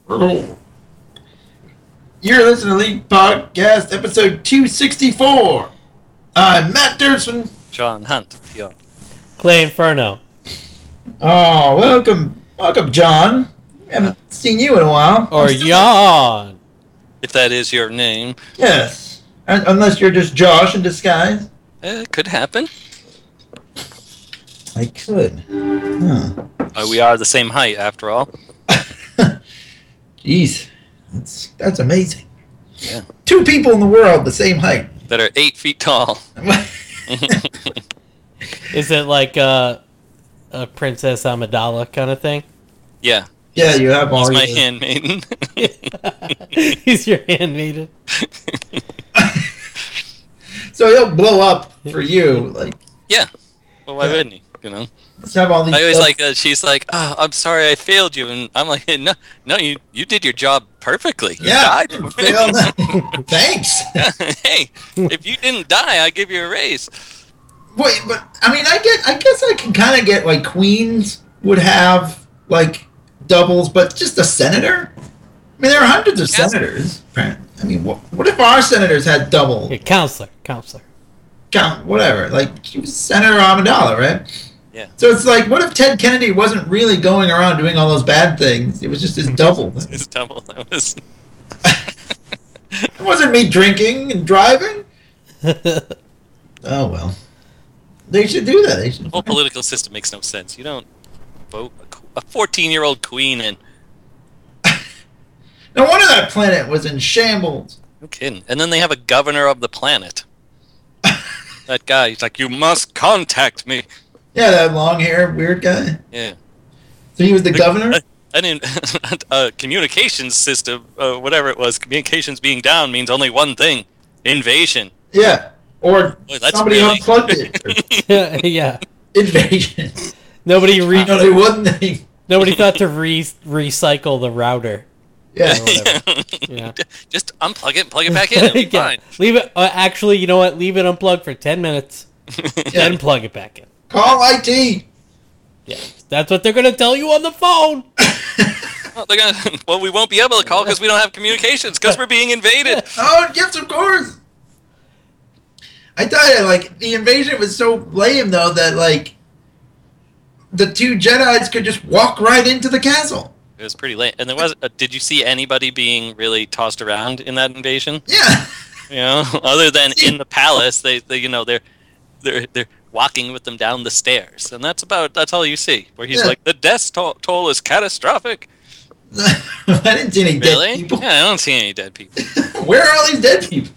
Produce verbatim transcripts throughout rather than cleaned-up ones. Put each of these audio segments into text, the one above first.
You're listening to League Podcast, episode two sixty-four. I'm Matt Dursman. John Hunt. Yeah. Clay Inferno. Oh, welcome. Welcome, John. I haven't seen you in a while. Or Yawn. If that is your name. Yes. Un- unless you're just Josh in disguise. Eh, it could happen. I could. Huh. Uh, we are the same height, after all. Jeez. That's, that's amazing. Yeah. Two people in the world the same height. That are eight feet tall. Is it like a, a Princess Amidala kind of thing? Yeah. Yeah, you have all He's my your... handmaiden. He's your handmaiden. So he'll blow up for you. Like, Yeah. Well, why Yeah. wouldn't he? You know? let's have all these... I always like, uh, she's like, oh, I'm sorry I failed you. And I'm like, no, no, you, you did your job perfectly. You Yeah. died. Failed. Thanks. Hey, if you didn't die, I give you a raise. Wait, but I mean, I get. I guess I can kind of get like Queens would have like doubles, but just a senator. I mean, there are hundreds of Yes. senators. I mean, what, what if our senators had double Yeah, counselor. Counselor. count? Whatever. Like she was Senator Amidala, right? Yeah. So it's like, what if Ted Kennedy wasn't really going around doing all those bad things? It was just his double. It's double. That was... It wasn't me drinking and driving. Oh well. They should do that. They should. The whole political system makes no sense. You don't vote a fourteen-year-old queen in. No wonder that planet was in shambles. No kidding. And then they have a governor of the planet. That guy, he's like, you must contact me. Yeah, that long hair, weird guy. Yeah. So he was the governor? A, an in, a communications system, uh, whatever it was, communications being down means only one thing. Invasion. Yeah. Or Boy, that's somebody really- unplugged it. Yeah, yeah. Invasion. Nobody re- No, they wouldn't. Nobody thought to re- recycle the router. Yeah. Or whatever. Yeah. Just unplug it and plug it back in. It'll be Yeah. fine. Leave it. Uh, actually, you know what? Leave it unplugged for ten minutes, then plug it back in. Call I T. Yeah, that's what they're gonna tell you on the phone. Well, they're gonna, well, we won't be able to call because we don't have communications because we're being invaded. Oh, yes, of course. I tell you, like, the invasion was so lame, though, that, like, the two Jedis could just walk right into the castle. It was pretty late. And there was. Uh, did you see anybody being really tossed around in that invasion? Yeah. You know, other than in the palace, they, they you know, they're they're they're walking with them down the stairs, and that's about that's all you see. Where he's Yeah. like, the death toll, toll is catastrophic. I didn't see any Really? dead people. Yeah, I don't see any dead people. Where are all these dead people?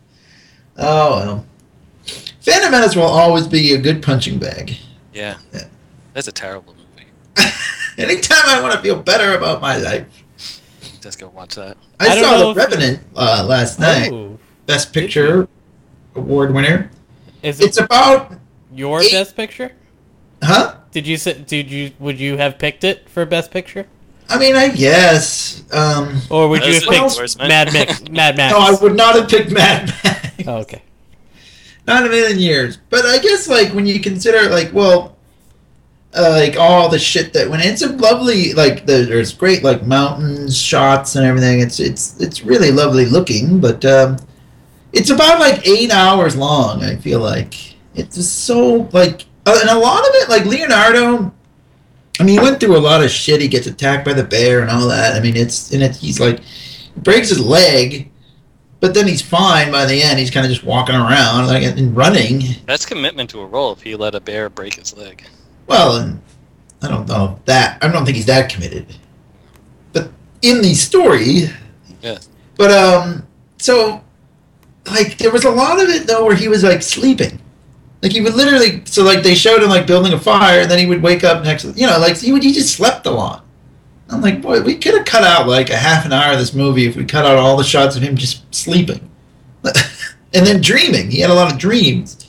Oh, well. Phantom Menace will always be a good punching bag. Yeah, Yeah. that's a terrible movie. Anytime I want to feel better about my life. Just go watch that. I, I don't saw know The if- Revenant uh, last night. Oh, Best Picture award winner. is it It's about... your eight- best picture? Huh? Did you say? Did you? Would you have picked it for best picture, I mean, I guess. Um, or would That you was have an picked endorsement. Mad Max? Mad Max. no, I would not have picked Mad Max. Oh, okay. Not in a million years. But I guess, like, when you consider, like, well... Uh, like all the shit that went in. It's a lovely, like the, there's great like mountains shots and everything. It's it's it's really lovely looking, but um, it's about like eight hours long. I feel like it's just so like, uh, and a lot of it like Leonardo. I mean, he went through a lot of shit. He gets attacked by the bear and all that. I mean, it's and it, he's like breaks his leg, but then he's fine by the end. He's kind of just walking around like and running. That's commitment to a role if he let a bear break his leg. Well, and I don't know that. I don't think he's that committed. But in the story, Yeah. but um, so like there was a lot of it though where he was like sleeping, like he would literally. So like they showed him like building a fire, and then he would wake up next. You know, like he would. He just slept a lot. I'm like, boy, we could have cut out like a half an hour of this movie if we cut out all the shots of him just sleeping, and then dreaming. He had a lot of dreams.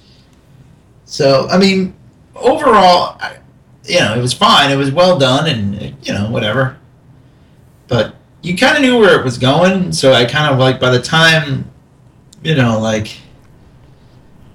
So I mean. Overall, I, you know, it was fine. It was well done, and you know, whatever. But you kind of knew where it was going, so I kind of like by the time, you know, like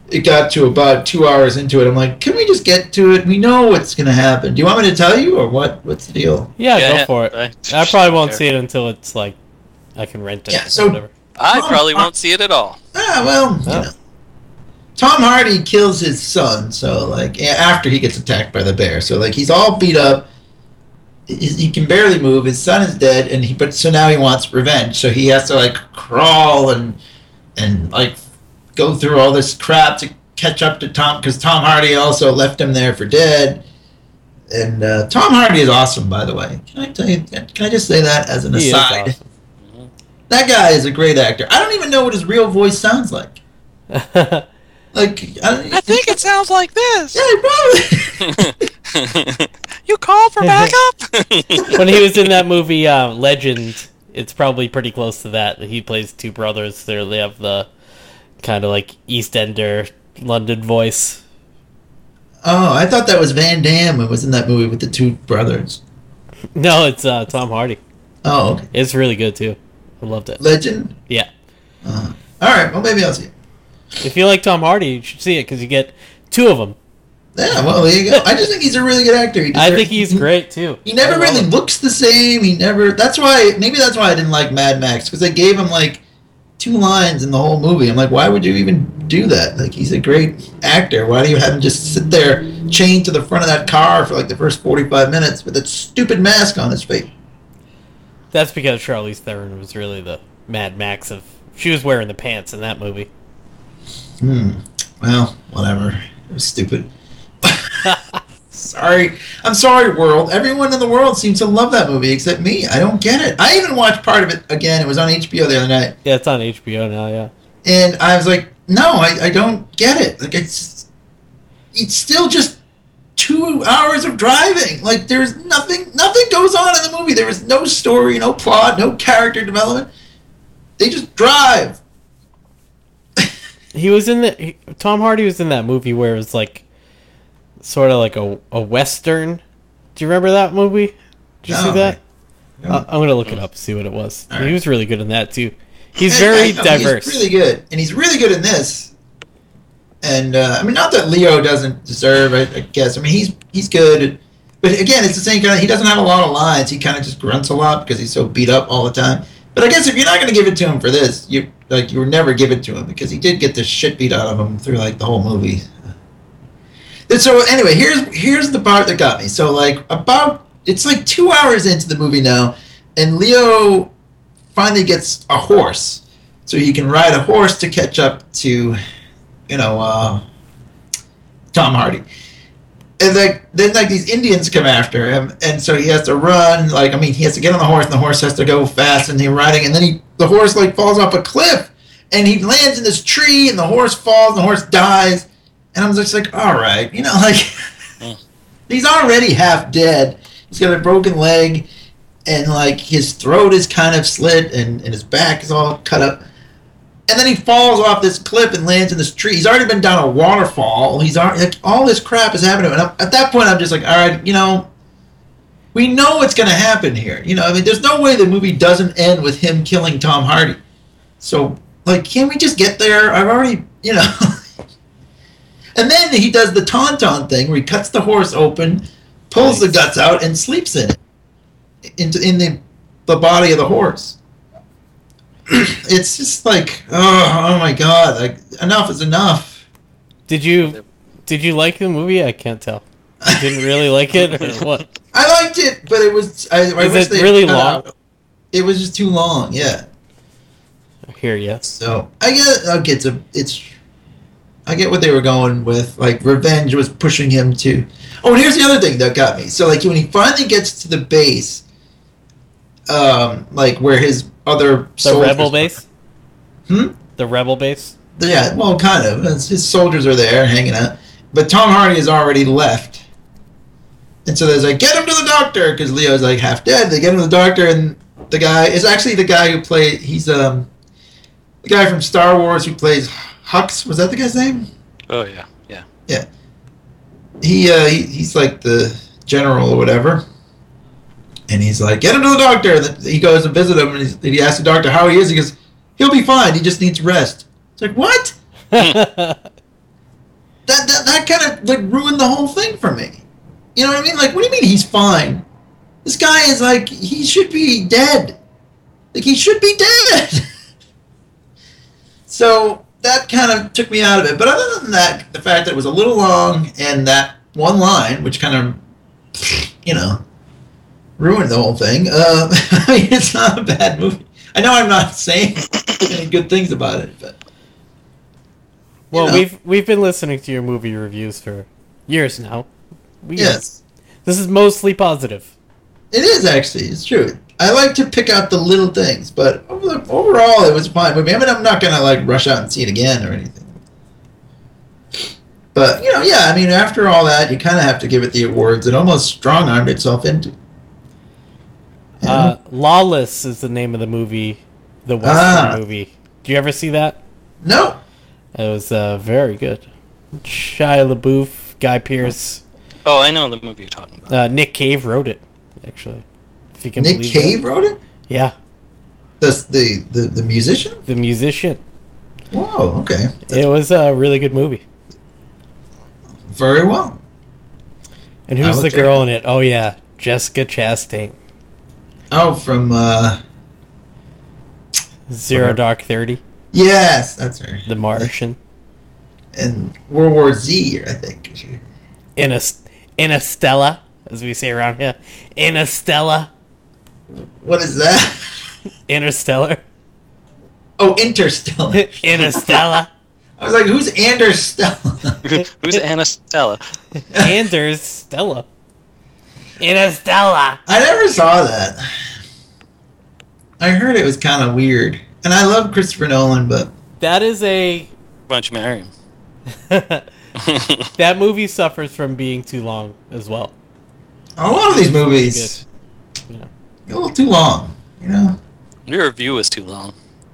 it got to about two hours into it. I'm like, can we just get to it? We know what's gonna happen. Do you want me to tell you, or what? What's the deal? Yeah, Yeah, go for it. I- I probably won't Sure. see it until it's like I can rent it. Yeah, or so- whatever. I Tom probably Har- won't see it at all. Ah, well, you Oh. know. Tom Hardy kills his son, so like after he gets attacked by the bear, so like he's all beat up. He, he can barely move. His son is dead, and he but so now he wants revenge. So he has to like crawl and and like go through all this crap to catch up to Tom because Tom Hardy also left him there for dead. And uh, Tom Hardy is awesome, by the way. Can I tell you? Can I just say that as an He is aside? awesome. That guy is a great actor. I don't even know what his real voice sounds like. Like, I, don't, I think it sounds like this. Yeah, probably. You called for backup? When he was in that movie uh, Legend, it's probably pretty close to that. He plays two brothers. They're, they have the kind of like EastEnder London voice. Oh, I thought that was Van Damme who was in that movie with the two brothers. No, it's uh, Tom Hardy. Oh, okay. It's really good too. I loved it. Legend? Yeah. Uh, all right, well, maybe I'll see it. If you like Tom Hardy, you should see it because you get two of them. Yeah, well, there you go. I just think he's a really good actor. He I deserves- think he's great too. He never I love really him. looks the same. He never. That's why. Maybe that's why I didn't like Mad Max because they gave him like two lines in the whole movie. I'm like, why would you even do that? Like, he's a great actor. Why do you have him just sit there chained to the front of that car for like the first forty-five minutes with that stupid mask on his face? That's because Charlize Theron was really the Mad Max of. She was wearing the pants in that movie. Hmm. Well, whatever. It was stupid. Sorry. I'm sorry, world. Everyone in the world seems to love that movie except me. I don't get it. I even watched part of it again. It was on H B O the other night. Yeah, it's on H B O now. Yeah. And I was like, no, I, I don't get it. Like, it's it's still just two hours of driving. Like, there's nothing, nothing goes on in the movie. There was no story, no plot, no character development. They just drive. He was in the he, Tom Hardy was in that movie where it was like sort of like a a western. Do you remember that movie? Did you No, see that? I- Uh, I'm gonna look it up, see what it was. All He right. was really good in that too. He's And very I know, diverse. He's really good, and he's really good in this. And uh, I mean, not that Leo doesn't deserve it. I guess. I mean, he's he's good, but again, it's the same kind of. He doesn't have a lot of lines. He kind of just grunts a lot because he's so beat up all the time. But I guess if you're not going to give it to him for this, you like you would never give it to him because he did get the shit beat out of him through like the whole movie. And so anyway, here's here's the part that got me. So like about it's like two hours into the movie now, and Leo finally gets a horse, so he can ride a horse to catch up to, you know, uh, Tom Hardy. And like then like these Indians come after him, and so he has to run. Like I mean, he has to get on the horse, and the horse has to go fast, and he's riding, and then he the horse like falls off a cliff, and he lands in this tree, and the horse falls, and the horse dies. And I was just like, all right, you know, like he's already half dead. He's got a broken leg, and like his throat is kind of slit, and, and his back is all cut up. And then he falls off this cliff and lands in this tree. He's already been down a waterfall. He's already, like, all this crap is happening. And I'm, at that point, I'm just like, all right, you know, we know what's going to happen here. You know, I mean, there's no way the movie doesn't end with him killing Tom Hardy. So, like, can't we just get there? I've already, you know. And then he does the tauntaun thing where he cuts the horse open, pulls the guts out, and sleeps in it, into in the the body of the horse. It's just like, oh, oh my god, like enough is enough. Did you did you like the movie? I can't tell. You didn't really like it or what? I liked it, but it was I, I Is wish it they really cut long? out- It was just too long, yeah. I hear you. So I get okay, it's a it's I get what they were going with. Like revenge was pushing him to. Oh, and here's the other thing that got me. So like when he finally gets to the base, um, like where his other The soldiers rebel are- base? Hmm. The rebel base? Yeah, well, kind of. His his soldiers are there hanging out, but Tom Hardy has already left. And so there's like, get him to the doctor, because Leo's like half dead. They get him to the doctor, and the guy is actually the guy who played. He's um, the guy from Star Wars who plays Hux. Was that the guy's name? Oh yeah, yeah. Yeah. He uh, he, he's like the general or whatever. And he's like, get him to the doctor. And then he goes and visit him, and, he's, and he asks the doctor how he is. He goes, he'll be fine. He just needs rest. It's like, what? that that, that kind of like ruined the whole thing for me. You know what I mean? Like, what do you mean he's fine? This guy is like, he should be dead. Like, he should be dead. So that kind of took me out of it. But other than that, the fact that it was a little long and that one line, which kind of, you know, ruined the whole thing. Uh, I mean, it's not a bad movie. I know I'm not saying any good things about it, but well, know. we've we've been listening to your movie reviews for years now. We, yes, this is mostly positive. it is actually. It's true. I like to pick out the little things, but over- overall, it was a fine movie. I mean, I'm not gonna like rush out and see it again or anything. But you know, yeah. I mean, after all that, you kind of have to give it the awards. It almost strong-armed itself into. You know? Uh, Lawless is the name of the movie, the Western Ah. movie. Do you ever see that? No. It was uh, very good. Shia LaBeouf, Guy Pearce, Oh, I know the movie you're talking about. uh, Nick Cave wrote it. Actually, if you can Nick believe Cave that. wrote it. Yeah, The the the, the musician. the musician. Whoa. Okay. It was a really good movie. Very well. And I who's will the check girl in it? Oh yeah, Jessica Chastain. Oh, from uh. Zero Whatever. Dark Thirty, Yes, that's her. The Martian. And World War Z, I think. In a in Stella, as we say around here. Stella. What is that? Interstellar. Oh, Interstellar. Stella. I was like, who's Anders Stella? Who's Anna Stella? Anders Stella. Stella. I never saw that. I heard it was kind of weird. And I love Christopher Nolan, but That is a Why don't you marry him? that movie suffers from being too long as well. a lot of these movies, Yeah. a little too long, you know? Your review is too long.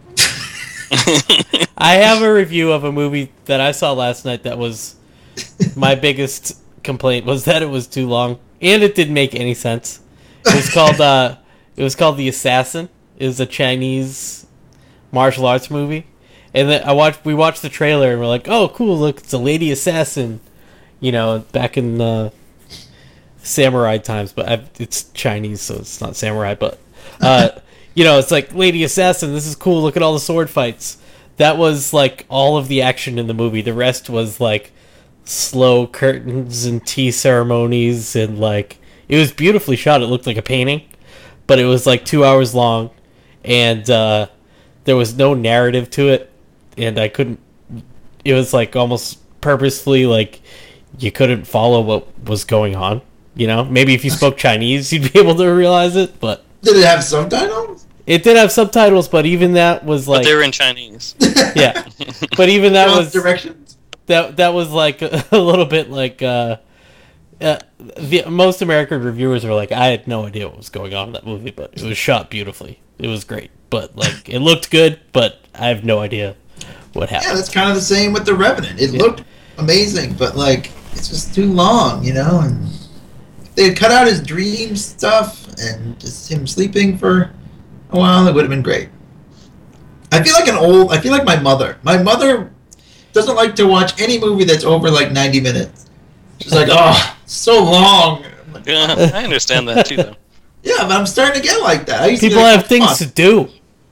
I have a review of a movie that I saw last night that was my biggest complaint was that it was too long and it didn't make any sense. It was called uh it was called The Assassin. It was a Chinese martial arts movie. And then I watched we watched the trailer and we're like, "Oh, cool, look, it's a lady assassin." You know, back in uh, samurai times, but I've, it's Chinese, so it's not samurai, but uh you know, it's like lady assassin, this is cool, look at all the sword fights. That was like all of the action in the movie. The rest was like slow curtains and tea ceremonies and like it was beautifully shot. It looked like a painting, but it was like two hours long and uh there was no narrative to it and I couldn't it was like almost purposefully like you couldn't follow what was going on, you know? Maybe if you spoke Chinese you'd be able to realize it, but Did it have subtitles? it did have subtitles, but even that was like But they were in Chinese. yeah. But even that Wrong was directions. that that was like a, a little bit like uh, uh the most American reviewers were like, I had no idea what was going on in that movie, but it was shot beautifully. It was great, but like it looked good, but I have no idea what Yeah, happened. that's kind of the same with The Revenant. It Yeah. looked amazing, but like it's just too long, you know. And if they had cut out his dream stuff and just him sleeping for a while, it would have been great. I feel like an old. I feel like my mother. My mother doesn't like to watch any movie that's over like ninety minutes. She's like, oh, so long. I'm like, Yeah, I understand that too, though. yeah, but I'm starting to get like that. I used People to be like, have things "Come to do.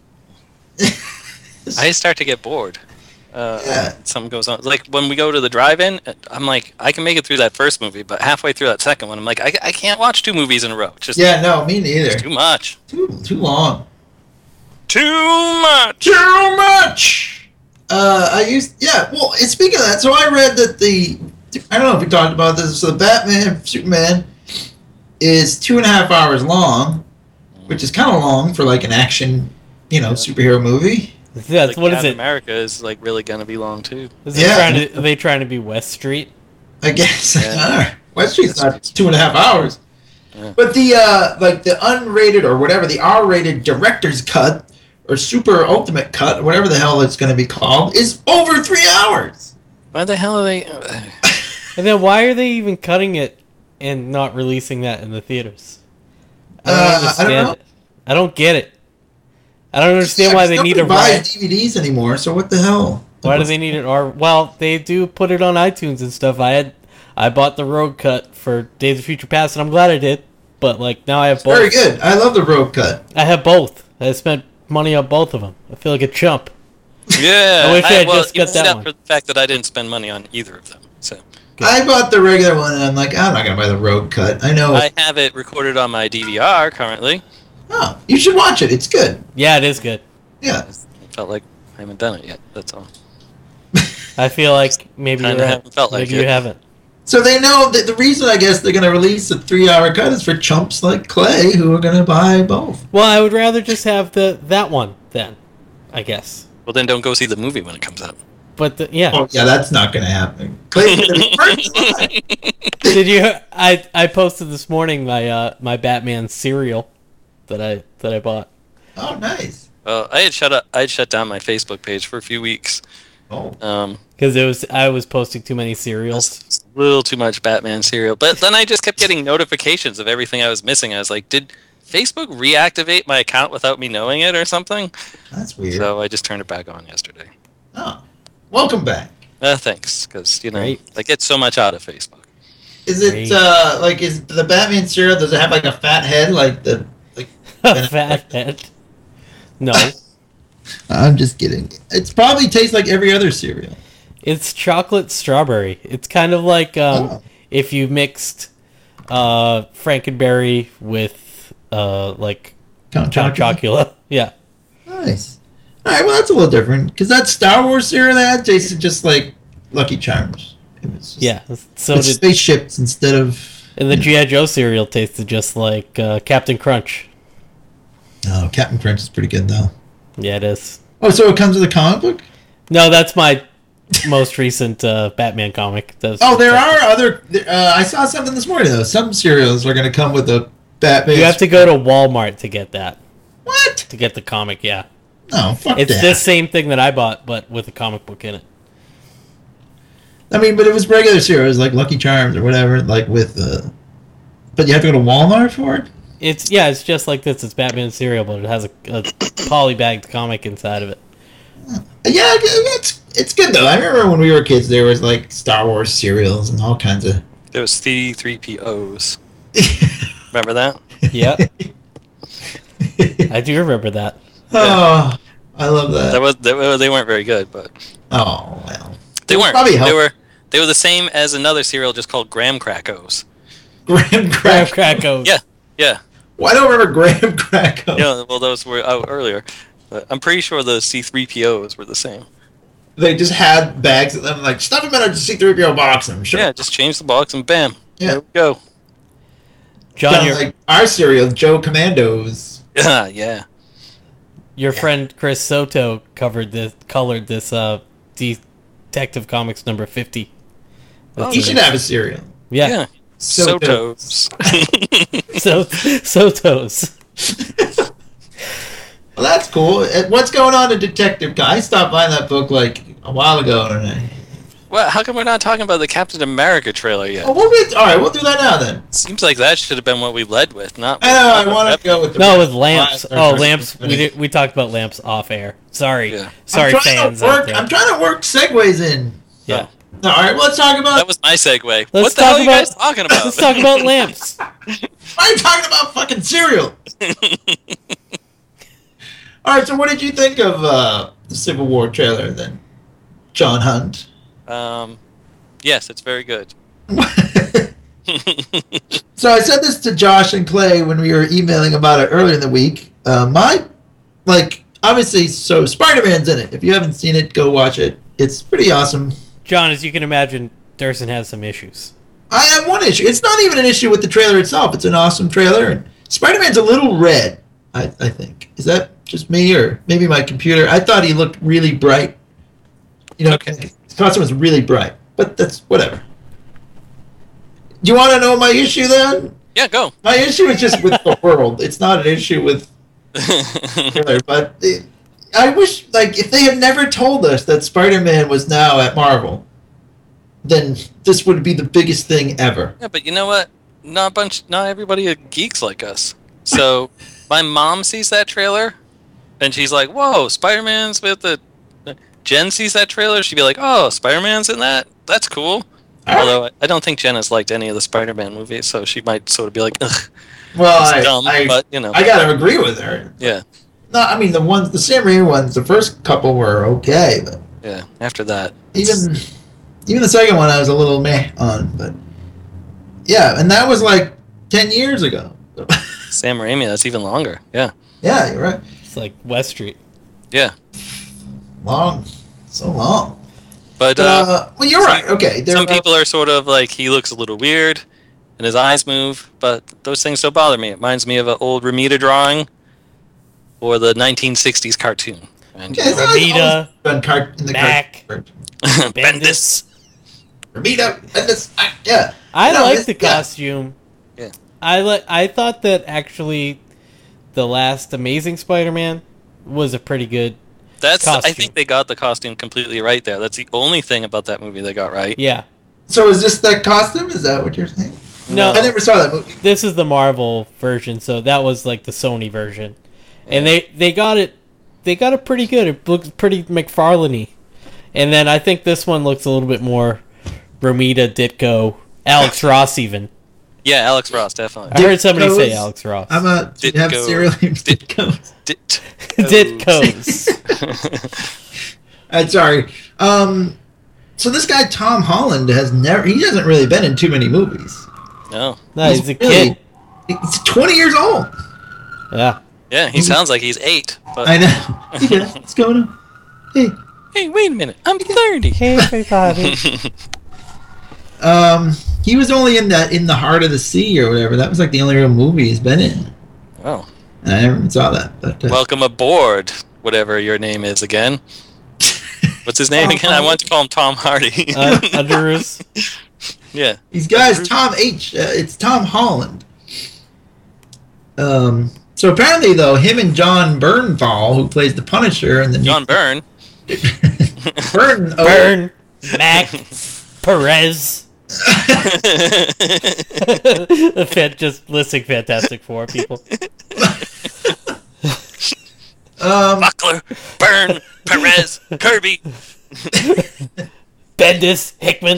I start to get bored. Uh, Yeah. Something goes on. Like when we go to the drive-in, I'm like, I can make it through that first movie, but halfway through that second one, I'm like, I, I can't watch two movies in a row. It's just Yeah, no, me neither. it's too much. Too too long. Too much. Too much. Uh, I used yeah. Well, and speaking of that, so I read that the I don't know if we talked about this. So the Batman Superman is two and a half hours long, which is kind of long for like an action, you know, superhero movie. That's Like what is Captain it? America is like really gonna be long too. Is it Yeah. trying to, are they trying to be West Street? I guess. Yeah. West Street's not two and a half hours. Yeah. But the uh, like the unrated or whatever the R-rated director's cut or super ultimate cut, whatever the hell it's going to be called, is over three hours. Why the hell are they? And then why are they even cutting it and not releasing that in the theaters? I don't Uh, I don't understand know. it. I don't get it. I don't understand why they need a Nobody buys riot. D V Ds anymore. So what the hell? Why do they need it? Or well, they do put it on iTunes and stuff. I had, I bought the Road Cut for Days of Future Past, and I'm glad I did. But like now I have both. Very good. I love the Road Cut. I have both. I spent money on both of them. I feel like a chump. Yeah, I wish I had well, just got except that one. for the fact that I didn't spend money on either of them. So Good. I bought the regular one, and I'm like, I'm not gonna buy the Road Cut. I know. I have it recorded on my D V R currently. Oh, you should watch it. It's good. Yeah, it is good. Yeah. I felt like I haven't done it yet. That's all. I feel like maybe you Kinda ha- haven't felt like maybe you it. haven't. So they know that the reason I guess they're gonna release a three-hour cut is for chumps like Clay who are gonna buy both. Well, I would rather just have the that one then, I guess. Well, then don't go see the movie when it comes out. But the, yeah, Oh yeah, that's not gonna happen. Clay's gonna be first in line. did you? I I posted this morning my uh my Batman cereal that I that I bought. Oh, nice. Well, I had shut up. I had shut down my Facebook page for a few weeks. Oh. Um, Because it was I was posting too many cereals. It's a little too much Batman cereal. But then I just kept getting notifications of everything I was missing. I was like, did Facebook reactivate my account without me knowing it or something? That's weird. So I just turned it back on yesterday. Oh. Welcome back. Uh, thanks, because, you know, Great. I get so much out of Facebook. Is it Great. uh like is the Batman cereal, does it have like a fat head like the like A fat head. No, I'm just kidding. It's probably tastes like every other cereal. it's chocolate strawberry. It's kind of like um, Oh. if you mixed uh, Frankenberry with uh, like Count Count Chocula. Chocula. Yeah. Nice. All right, well that's a little different because that Star Wars cereal they had tasted just like Lucky Charms. It was just, Yeah. So with did spaceships instead of. and the G I Joe cereal tasted just like uh, Captain Crunch. Oh, Captain Crunch is pretty good though. Yeah, it is. Oh, so it comes with a comic book? No, that's my most recent uh, Batman comic. That was Oh, there protected. are other. Uh, I saw something this morning though. Some cereals are going to come with a Batman. You have to go to Walmart to get that. What? To get the comic, yeah. No, fuck It's that. the same thing that I bought, but with a comic book in it. I mean, but it was regular cereals like Lucky Charms or whatever, like with. Uh, but you have to go to Walmart for it. It's yeah, it's just like this. It's Batman cereal, but it has a, a polybagged comic inside of it. Yeah, it's it's good though. I remember when we were kids, there was like Star Wars cereals and all kinds of. There was C three P Os. Remember that? Yeah, I do remember that. Oh, I love that. That was they, were- they weren't very good, but Oh well. they weren't. Probably They help. were they were the same as another cereal just called Graham Crackos. Graham Graham Crack. Crackos. Yeah, yeah. Well, I don't remember Graham Crack. Yeah, well, those were out earlier. But I'm pretty sure the C three P Os were the same. They just had bags of them, like stuff them in a C three P O box. I'm sure. Yeah, just change the box and bam. Yeah. There we go. John, Sounds your like our cereal, Joe Commandos. Yeah, yeah. your friend Chris Soto covered this, colored this uh, Detective Comics number fifty. Oh, He should have a cereal. Yeah, Yeah. Soto. Sotos. so Sotos. Well, that's cool. Uh, What's going on in Detective? Co- I stopped buying that book like a while ago, and I. Well, how come we're not talking about the Captain America trailer yet? Oh, we'll get, all right, we'll do that now then. Seems like that should have been what we led with, not. I know. I want to go with the. No, with lamps. Or- Oh, or- lamps. We did, we talked about lamps off air. Sorry, Yeah. sorry, I'm trying fans To out work, there. I'm trying to work segues in. Yeah. No, all right, well, let's talk about. That was my segue. Let's what the talk hell are you about- guys talking about? Let's talk about lamps. Why are you talking about fucking cereal? All right, so what did you think of uh, the Civil War trailer then, John Hunt? um, yes, it's very good. So I said this to Josh and Clay when we were emailing about it earlier in the week. Uh, my, like, obviously, so Spider-Man's in it. If you haven't seen it, go watch it. It's pretty awesome. John, as you can imagine, Durson has some issues. I have one issue. It's not even an issue with the trailer itself. It's an awesome trailer. And Spider-Man's a little red, I, I think. Is that just me or maybe my computer? I thought he looked really bright. You know, Okay. his costume was really bright. But that's whatever. Do you want to know my issue then? Yeah, go. My issue is just with the world. It's not an issue with trailer, but it, I wish, like, if they had never told us that Spider-Man was now at Marvel, then this would be the biggest thing ever. Yeah, but you know what? Not a bunch. Not everybody are geeks like us. So my mom sees that trailer, and she's like, "Whoa, Spider-Man's with the." Jen sees that trailer, she'd be like, "Oh, Spider-Man's in that? That's cool." All right. Although I- I don't think Jen has liked any of the Spider-Man movies, so she might sort of be like, "Ugh, Well, it's I, dumb," I, but you know, I gotta agree with her. yeah, No, I mean the ones, the Sam Raimi ones, the first couple were okay, but yeah. After that, even even the second one I was a little meh on, but yeah, and that was like ten years ago. Sam Raimi, that's even longer. Yeah, Yeah, you're right. It's like West Street. yeah. Long, so long. But But, uh, uh, well, you're right. Okay, there some are- people are sort of like, he looks a little weird, and his eyes move, but those things don't bother me. It reminds me of an old Ramita drawing, or the nineteen sixties cartoon. And, Yeah, it's always- Ramita, always done car- in the Mac. car- Bendis. Ramita, Bendis, ah, yeah. I No, like it's- the yeah. costume. Yeah. I like. I thought that actually, the last Amazing Spider-Man was a pretty good. That's. I Costume. think they got the costume completely right there. That's the only thing about that movie they got right. Yeah. So is this that costume? Is that what you're saying? No, I never saw that movie. this is the Marvel version, so that was like the Sony version, and they they got it. They got it pretty good. It looks pretty McFarlane-y. And then I think this one looks a little bit more Romita, Ditko, Alex Ross even. Yeah, Alex Ross, definitely. I heard somebody say Ditko's- Alex Ross. I'm a Ditko. have cereal named Dit- Ditko. Dit- Ditkos. I'm sorry. Um, so this guy Tom Holland has never. He hasn't really been in too many movies. No. No, he's a really- kid. He's twenty years old. Yeah. Yeah, he sounds like he's eight. But I know. Yeah, what's going on? Hey. hey, wait a minute, I'm thirty. Hey, everybody. Um, he was only in that in the Heart of the Sea or whatever. That was like the only real movie he's been in. Oh, And I never even saw that. But uh, welcome aboard, whatever your name is again. What's his name Tom again? I want to call him Tom Hardy. uh, Underoos. yeah. these guys, Tom H. Uh, it's Tom Holland. Um. So apparently, though, him and John Bernthal, who plays the Punisher, and the John Byrne. Burn, oh, Burn. Mac. Perez. Fan- just listing Fantastic Four people. Um, Buckler, Byrne, Perez, Kirby. Bendis. Hickman.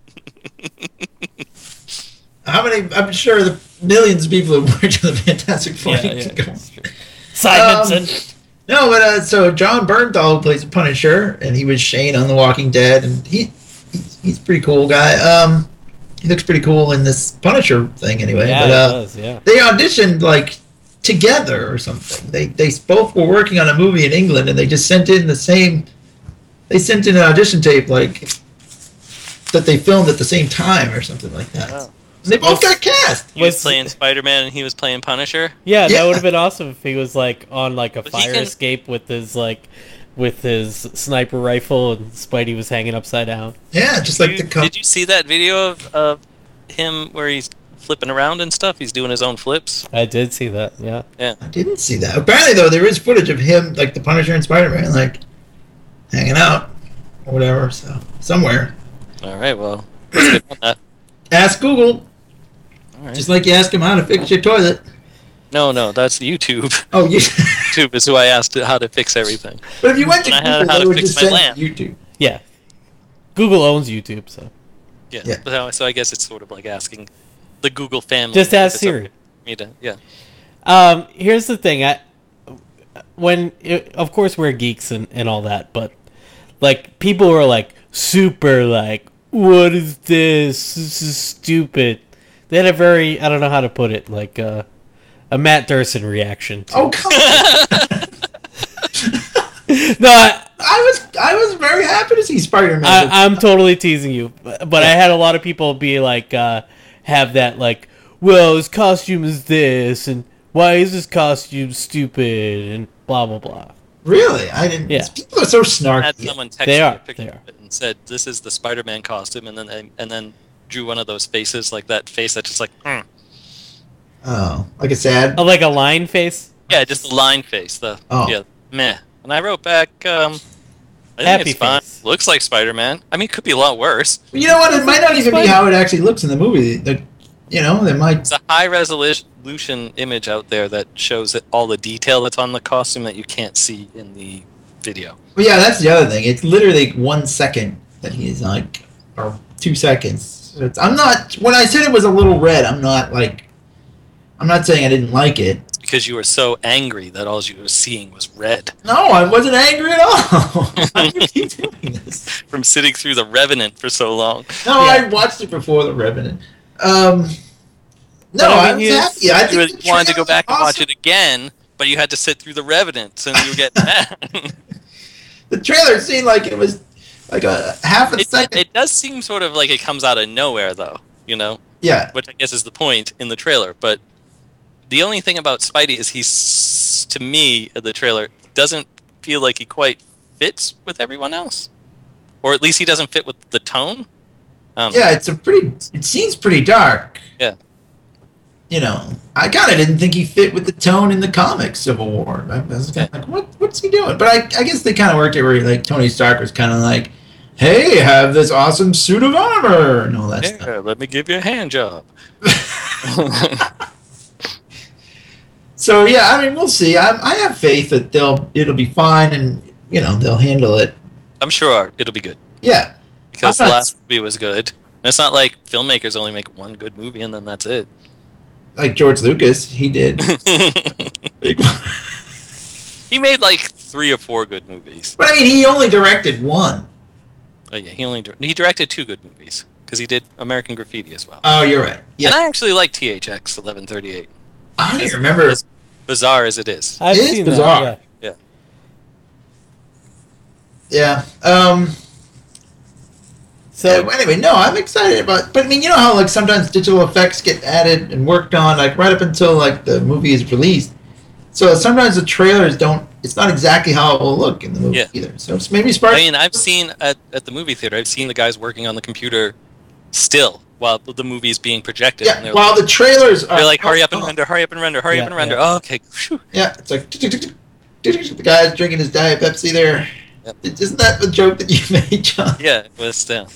how many? I'm sure the millions of people who worked on the Fantastic Four. Yeah, can yeah, go. that's true. Simonson. No, but uh, so John Bernthal who plays the Punisher, and he was Shane on The Walking Dead, and he he's, he's a pretty cool guy. Um, he looks pretty cool in this Punisher thing, anyway. yeah, but, it uh, does, yeah. they auditioned like together or something. They they both were working on a movie in England, and they just sent in the same. They sent in an audition tape like that they filmed at the same time or something like that. Wow. And they both got cast. He was Was- playing Spider-Man and he was playing Punisher. Yeah, that Yeah. would have been awesome if he was like on like a But he fire can- escape with his like with his sniper rifle and Spidey was hanging upside down. Yeah, just Did like you, the. Com- did you see that video of, of him where he's flipping around and stuff? He's doing his own flips. I did see that. Yeah. I didn't see that. Apparently, though, there is footage of him, like the Punisher and Spider-Man, like hanging out or whatever. So somewhere, All right, well, let's get on that. ask Google, All right. just like you ask him how to fix your toilet. No, no, that's YouTube. Oh, you. YouTube is who I asked how to fix everything. But if you went to And I had Google, how they to would fix just my send lamp. you YouTube. Yeah. Google owns YouTube, so Yeah. Yeah. So, so I guess it's sort of like asking the Google family. just if ask it's Siri. okay for Me to, yeah. Um, here's the thing. I when it, of course we're geeks and, and all that, but like people were like super like, what is this? This is stupid. They had a very I don't know how to put it like uh, a Matt Durson reaction. To Oh, come on. No, I, I was I was very happy to see Spider-Man. I, I'm totally teasing you, but but I had a lot of people be like, uh, have that like, well, his costume is this, and why is his costume stupid, and blah blah blah. really? I didn't. Yeah. People are so I had snarky. someone text They me are, a picture they of are. it and said, "This is the Spider-Man costume," and then and then drew one of those faces, like that face that's just like, hmm. Oh, like a sad. Oh, like a line face. yeah, just the line face. The Oh. yeah, meh. And I wrote back, um, I think Happy it's fine. face. Looks like Spider-Man. I mean, it could be a lot worse. You know what? It might not even be Spider- how it actually looks in the movie. The, you know, they might. It's a high resolution image out there that shows it, all the detail that's on the costume that you can't see in the video. Well, yeah, that's the other thing. It's literally one second that he's like, or two seconds. So it's, I'm not. When I said it was a little red, I'm not like. I'm not saying I didn't like it. Because you were so angry that all you were seeing was red. No, I wasn't angry at all. Why do you keep doing this? From sitting through The Revenant for so long. No, Yeah. I watched it before The Revenant. Um, no, But I I mean, was you- happy. I You think the wanted to go trailer's back and watch awesome. it again, but you had to sit through The Revenant, so you get mad. The trailer seemed like it was like a half a it, second. it does seem sort of like it comes out of nowhere, though, you know? yeah, Which I guess is the point in the trailer. But the only thing about Spidey is he's, to me, in the trailer, doesn't feel like he quite fits with everyone else. Or at least he doesn't fit with the tone. Um, yeah. It's a pretty. It seems pretty dark. Yeah. You know, I kind of didn't think he fit with the tone in the comics Civil War. I was kind of like, what? What's he doing? But I, I guess they kind of worked it where like Tony Stark was kind of like, hey, have this awesome suit of armor and all that stuff. Here, let me give you a hand job. So yeah, I mean, we'll see. I, I have faith that they'll it'll be fine, and you know they'll handle it. I'm sure it'll be good. Yeah, Because I'm the not- last movie was good. And it's not like filmmakers only make one good movie and then that's it. like George Lucas, he did. Big one. He made like three or four good movies. But I mean, he only directed one. Oh yeah, he only dir- he directed two good movies because he did American Graffiti as well. Oh, you're right. Yeah, And I actually like T H X eleven thirty-eight. I don't even remember. As bizarre as it is. I've It is seen bizarre. that. Yeah. Yeah. Um. So yeah, anyway, no, I'm excited about. But I mean, you know how like sometimes digital effects get added and worked on like right up until like the movie is released. So sometimes the trailers don't. It's not exactly how it will look in the movie Yeah. either. So it's maybe spark. I mean, I've seen at, at the movie theater, I've seen the guys working on the computer still while the movie is being projected. and yeah. they're, While the trailers are. they're like, hurry up and render, hurry up and render, hurry Yeah, up and render. yeah. Oh, okay. Phew. Yeah, it's like the guy's drinking his Diet Pepsi there. Yep. Isn't that the joke that you made, John? Yeah, it was still.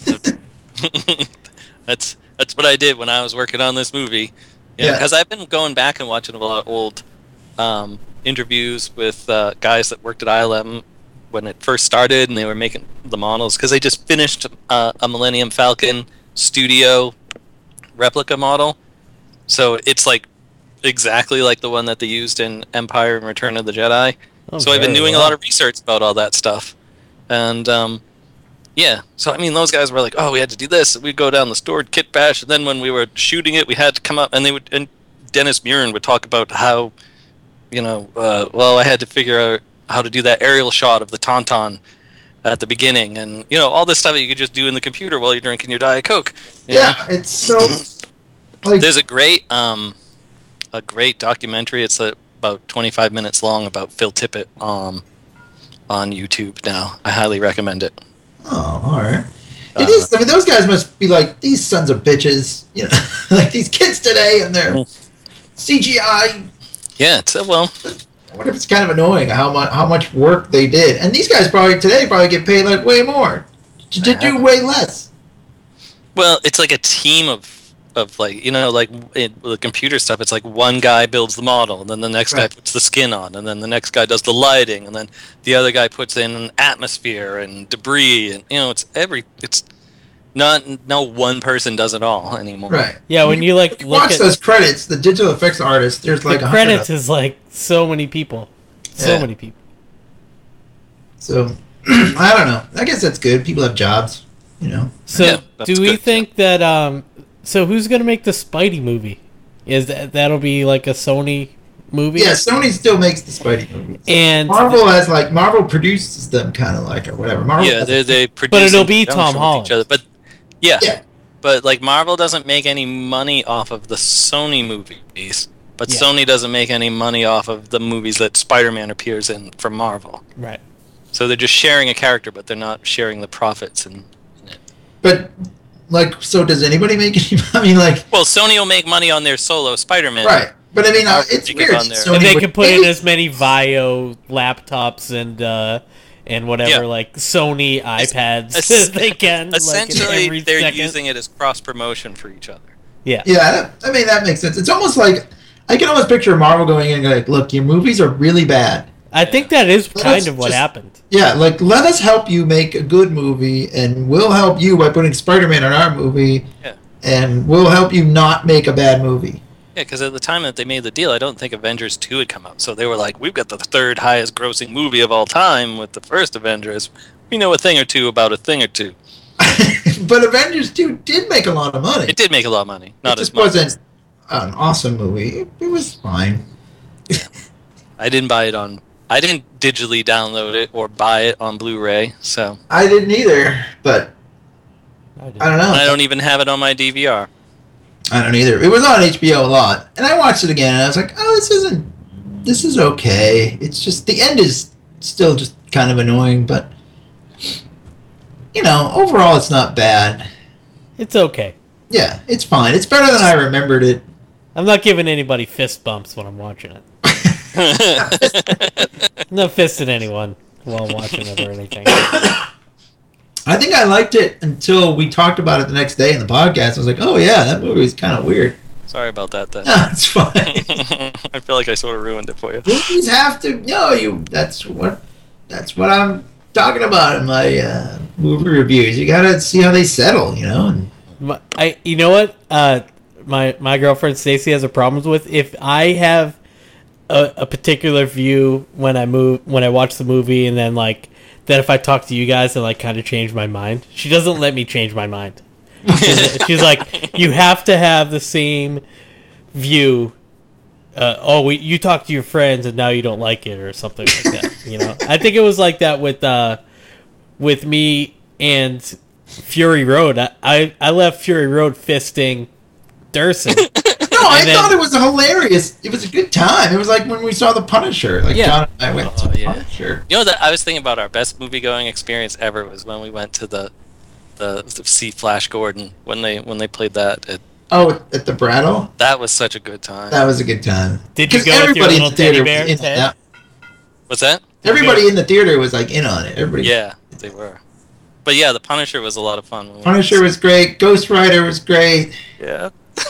that's that's what I did when I was working on this movie. Yeah. Because I've been going back and watching a lot of old um, interviews with uh, guys that worked at I L M when it first started, and they were making the models because they just finished uh, a Millennium Falcon Studio replica model. So it's like exactly like the one that they used in Empire and Return of the Jedi. Oh, So I've been very doing a well. lot of research about all that stuff, and um, yeah. So I mean, those guys were like, "Oh, we had to do this." We'd go down the stored kit bash, and then when we were shooting it, we had to come up, and they would. And Dennis Muren would talk about how, you know, uh, well, I had to figure out how to do that aerial shot of the Tauntaun at the beginning, and you know, all this stuff that you could just do in the computer while you're drinking your Diet Coke. you know? Yeah, it's so like There's a great um, a great documentary. It's uh about twenty-five minutes long about Phil Tippett um, on YouTube now. I highly recommend it. oh, all right. It Uh, is. I mean, those guys must be like these sons of bitches. You know, like these kids today and their C G I. Yeah, it's uh, well, I wonder if it's kind of annoying how much how much work they did. And these guys probably today probably get paid like way more to, to do way less. well, it's like a team of of like you know like in, with the computer stuff. It's like one guy builds the model, and then the next Right. guy puts the skin on, and then the next guy does the lighting, and then the other guy puts in an atmosphere and debris, and you know it's every it's not no one person does it all anymore. Right. Yeah, when you like You look watch at those credits, the digital effects artists, there's like the a hundred credits of is like so many people, so Yeah. many people. So I don't know. I guess that's good. People have jobs, you know. So Yeah, that's do we good, think that um so who's gonna make the Spidey movie? Is that that'll be like a Sony movie? Yeah, Sony still makes the Spidey movies. And Marvel has like Marvel produces them kind of like or whatever. Marvel Yeah, has they a- they produce it'll in be conjunction Tom with Holland. each other, but yeah, Yeah. but like Marvel doesn't make any money off of the Sony movies, but Yeah. Sony doesn't make any money off of the movies that Spider-Man appears in from Marvel. right. So they're just sharing a character, but they're not sharing the profits. And But like, so does anybody make any? I mean, like, well, Sony will make money on their solo Spider-Man. right? But I mean, uh, it's They get weird. on there. Sony And they would- can put in maybe- as many Vio laptops and uh and whatever Yeah. like Sony iPads es- as they can. like, in Essentially, every they're second. using it as cross promotion for each other. Yeah. Yeah, that, I mean that makes sense. It's almost like I can almost picture Marvel going in and like, look, your movies are really bad. I think that is Let's kind of what just- happened. Yeah, like let us help you make a good movie, and we'll help you by putting Spider-Man in our movie, Yeah. and we'll help you not make a bad movie. Yeah, because at the time that they made the deal, I don't think Avengers two had come out. So they were like, we've got the third highest grossing movie of all time with the first Avengers. We know a thing or two about a thing or two. But Avengers two did make a lot of money. It did make a lot of money. Not it as just much. wasn't an awesome movie. It, it was fine. I didn't buy it on... I didn't digitally download it or buy it on Blu-ray, so... I didn't either, but I did. I don't know. And I don't even have it on my D V R. I don't either. It was on H B O a lot, and I watched it again, and I was like, "Oh, this isn't. This is okay. It's just the end is still just kind of annoying, but you know, overall, it's not bad. It's okay. Yeah, it's fine. It's better than I remembered it. I'm not giving anybody fist bumps when I'm watching it. I'm not fisting anyone while I'm watching it or anything. I think I liked it until we talked about it the next day in the podcast. I was like, "Oh yeah, that movie is kind of weird." Sorry about that, then. No, it's fine. I feel like I sort of ruined it for you. Movies have to. No, you. That's what. That's what I'm talking about in my uh, movie reviews. You gotta see how they settle, you know. And My, I, you know what? Uh, my my girlfriend Stacy has a problem with if I have a, a particular view when I move when I watch the movie, and then like that if I talk to you guys and like kind of change my mind. She doesn't let me change my mind. She's, she's like, you have to have the same view. Uh, oh, we, you talk to your friends and now you don't like it or something like that. You know, I think it was like that with uh, with me and Fury Road. I, I, I left Fury Road fisting Durson. no, I And then- thought it was hilarious. It was a good time. It was like when we saw The Punisher. Like Yeah. John and I went Oh, to The yeah. Punisher. You know that I was thinking about our best movie going experience ever was when we went to the the, the see Flash Gordon when they when they played that. It, Oh, at the Brattle. that was such a good time. That was a good time. Did you 'Cause go with your everybody in little the theater teddy bear, was in Ted? on that. What's that? Everybody in the theater was like in on it. Everybody. Yeah, they were. But yeah, the Punisher was a lot of fun. when we- Punisher was great. Ghost Rider was great. Yeah.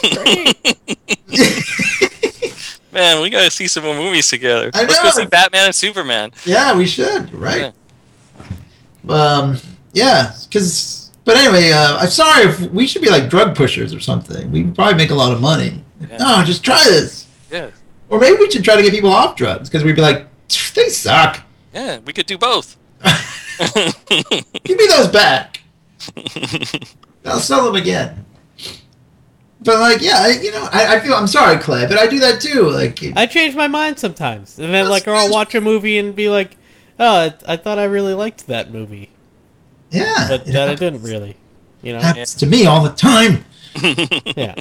Man, we gotta see some more movies together. I Let's go know. see Batman and Superman. Yeah, we should. Right. Um. Yeah. Because. But anyway, uh, I'm sorry if we should be like drug pushers or something. We could probably make a lot of money. Yeah. No, just try this. Yeah. Or maybe we should try to get people off drugs because we'd be like, they suck. Yeah, we could do both. Give me those back. I'll sell them again. But like, yeah, I, you know, I, I feel I'm sorry, Clay, but I do that too. Like, I change my mind sometimes, and then That's like, or I'll nice. watch a movie and be like, "Oh, I, I thought I really liked that movie, yeah, but it that I happens, didn't really." You know? happens to me all the time. Yeah.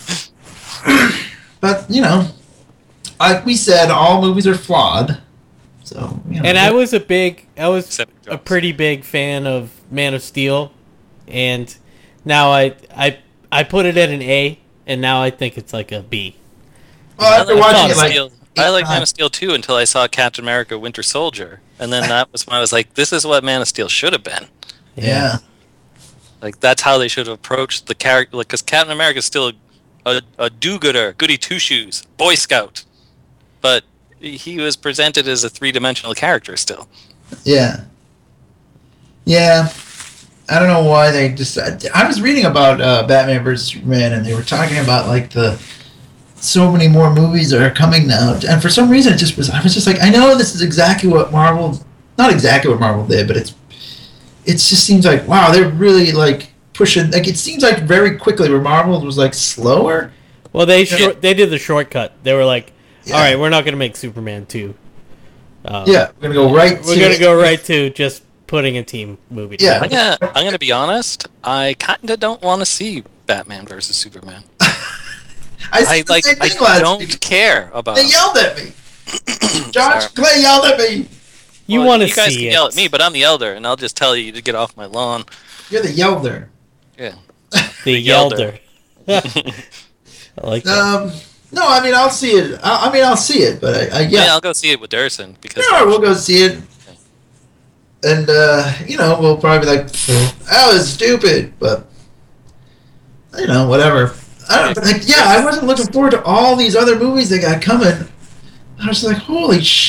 But you know, like we said, all movies are flawed. So, you know, And I was a big, I was Except a drugs. pretty big fan of Man of Steel, and now I I I put it at an A, and now I think it's like a B. well, after I like watching Man it of like, Steel- I like Man times. of Steel too until I saw Captain America: Winter Soldier, and then that was when I was like, "This is what Man of Steel should have been." yeah, Like that's how they should have approached the character. Like, because Captain America is still a, a, a do-gooder, goody two-shoes, Boy Scout, but he was presented as a three-dimensional character still. yeah, yeah. I don't know why they just. I was reading about uh, Batman versus Superman, and they were talking about like the so many more movies that are coming now, and for some reason it just was. I was just like, I know this is exactly what Marvel, not exactly what Marvel did, but it's. It just seems like wow, they're really like pushing. Like it seems like very quickly where Marvel was like slower. Well, they short, they did the shortcut. They were like, Yeah. "All right, we're not going to make Superman two. Uh, Yeah, we're gonna go right. we're to going to go right to just putting a team movie." Yeah. I'm together." gonna, I'm gonna be honest. I kind of don't want to see Batman versus Superman. I, I said the like. same I thing last don't week. care about. They yelled at me. Josh Sorry. Clay yelled at me. You Well, want to You guys see can it? yell at me, but I'm the elder, and I'll just tell you to get off my lawn. You're the yelder. Yeah. The Yelder. Yelder. I like that. Um, no, I mean I'll see it. I, I mean I'll see it, but I, I Yeah, yeah, I'll go see it with Durson because sure, we'll go see it. And uh, you know, we'll probably be like, "That was stupid," but you know, whatever. I don't. But like, yeah, I wasn't looking forward to all these other movies that got coming. I was like, "Holy shit!"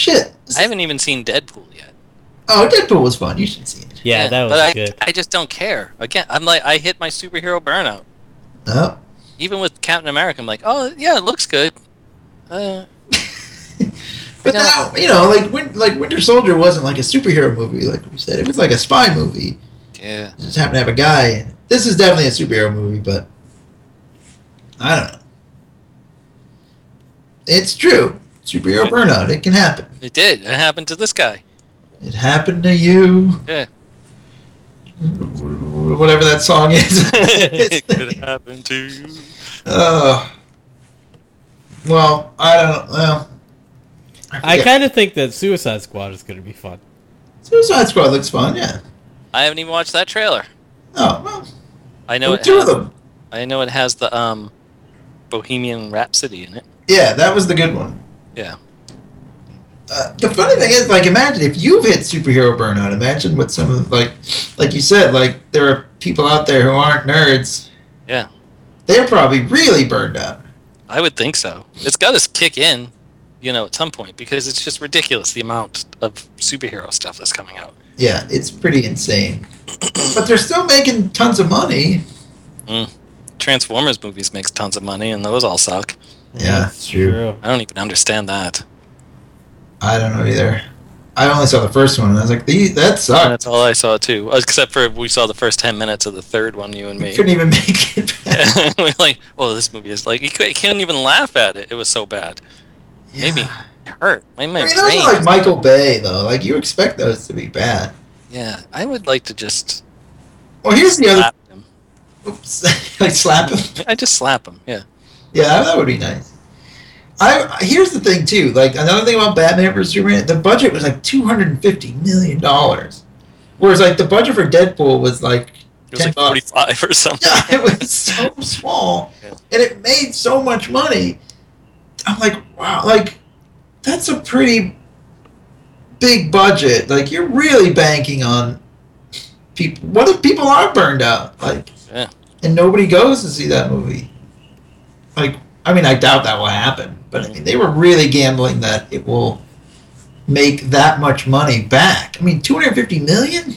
I haven't even seen Deadpool yet. Oh, Deadpool was fun. You should see it. Yeah, that was but I, good. I just don't care. Again, I'm like, I hit my superhero burnout. Oh. Even with Captain America, I'm like, oh yeah, it looks good. Uh, But now, you know, like Win- like Winter Soldier wasn't like a superhero movie, like we said. It was like a spy movie. yeah. It just happened to have a guy. in it. This is definitely a superhero movie, but I don't know. It's true. Superhero burnout. It can happen. It did. It happened to this guy. It happened to you. Yeah. Whatever that song is. It could happen to you. Oh. Well, I don't. Well, I forget. kind of think that Suicide Squad is going to be fun. Suicide Squad looks fun. Yeah. I haven't even watched that trailer. Oh well. I know There were it two has, of them. I know it has the um, Bohemian Rhapsody in it. Yeah, that was the good one. Yeah. Uh, the funny thing is, like, imagine if you've hit superhero burnout. Imagine what some of, like, like you said, like, there are people out there who aren't nerds. Yeah. They're probably really burned out. I would think so. It's got to kick in, you know, at some point because it's just ridiculous the amount of superhero stuff that's coming out. Yeah, it's pretty insane. But they're still making tons of money. Mm. Transformers movies makes tons of money, and those all suck. Yeah, it's true. I don't even understand that. I don't know either. I only saw the first one, and I was like, "These that And sucked." that's all I saw too, except for we saw the first ten minutes of the third one. You and me. Couldn't even make it back. We're like, "Oh, this movie is like you cou- you can't even laugh at it. It was so bad. Maybe Yeah. it hurt. Maybe my I mean, those brain. are like Michael Bay, though. Like, you expect those to be bad. Yeah, I would like to just Well, here's the other. slap him. Oops, like slap him. I just slap him. Yeah. Yeah, that would be nice. I here's the thing too. Like another thing about Batman versus Superman, the budget was like two hundred and fifty million dollars, whereas like the budget for Deadpool was like It was ten like bucks. forty-five or something. Yeah, it was so small, Yeah. and it made so much money. I'm like, wow, like that's a pretty big budget. Like you're really banking on people. What if people are burned out? Like, Yeah. and nobody goes to see that movie. Like, I mean, I doubt that will happen, but I mean, they were really gambling that it will make that much money back. I mean, two hundred fifty million?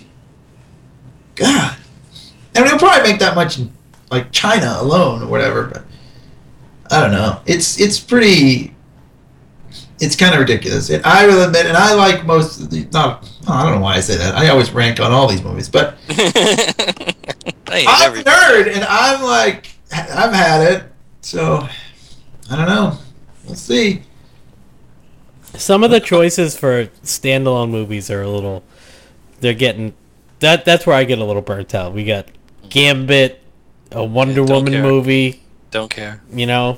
God. I mean, it'll probably make that much in, like, China alone or whatever, but I don't know. It's it's pretty, it's kind of ridiculous. And I will admit, and I like most of the, not, I don't know why I say that. I always rank on all these movies, but I hate I'm every- a nerd, and I'm like, I've had it, so I don't know. We'll see. Some of the choices for standalone movies are a little. They're getting. That That's where I get a little burnt out. We got Gambit, a Wonder Yeah, don't Woman care. movie. Don't care. You know,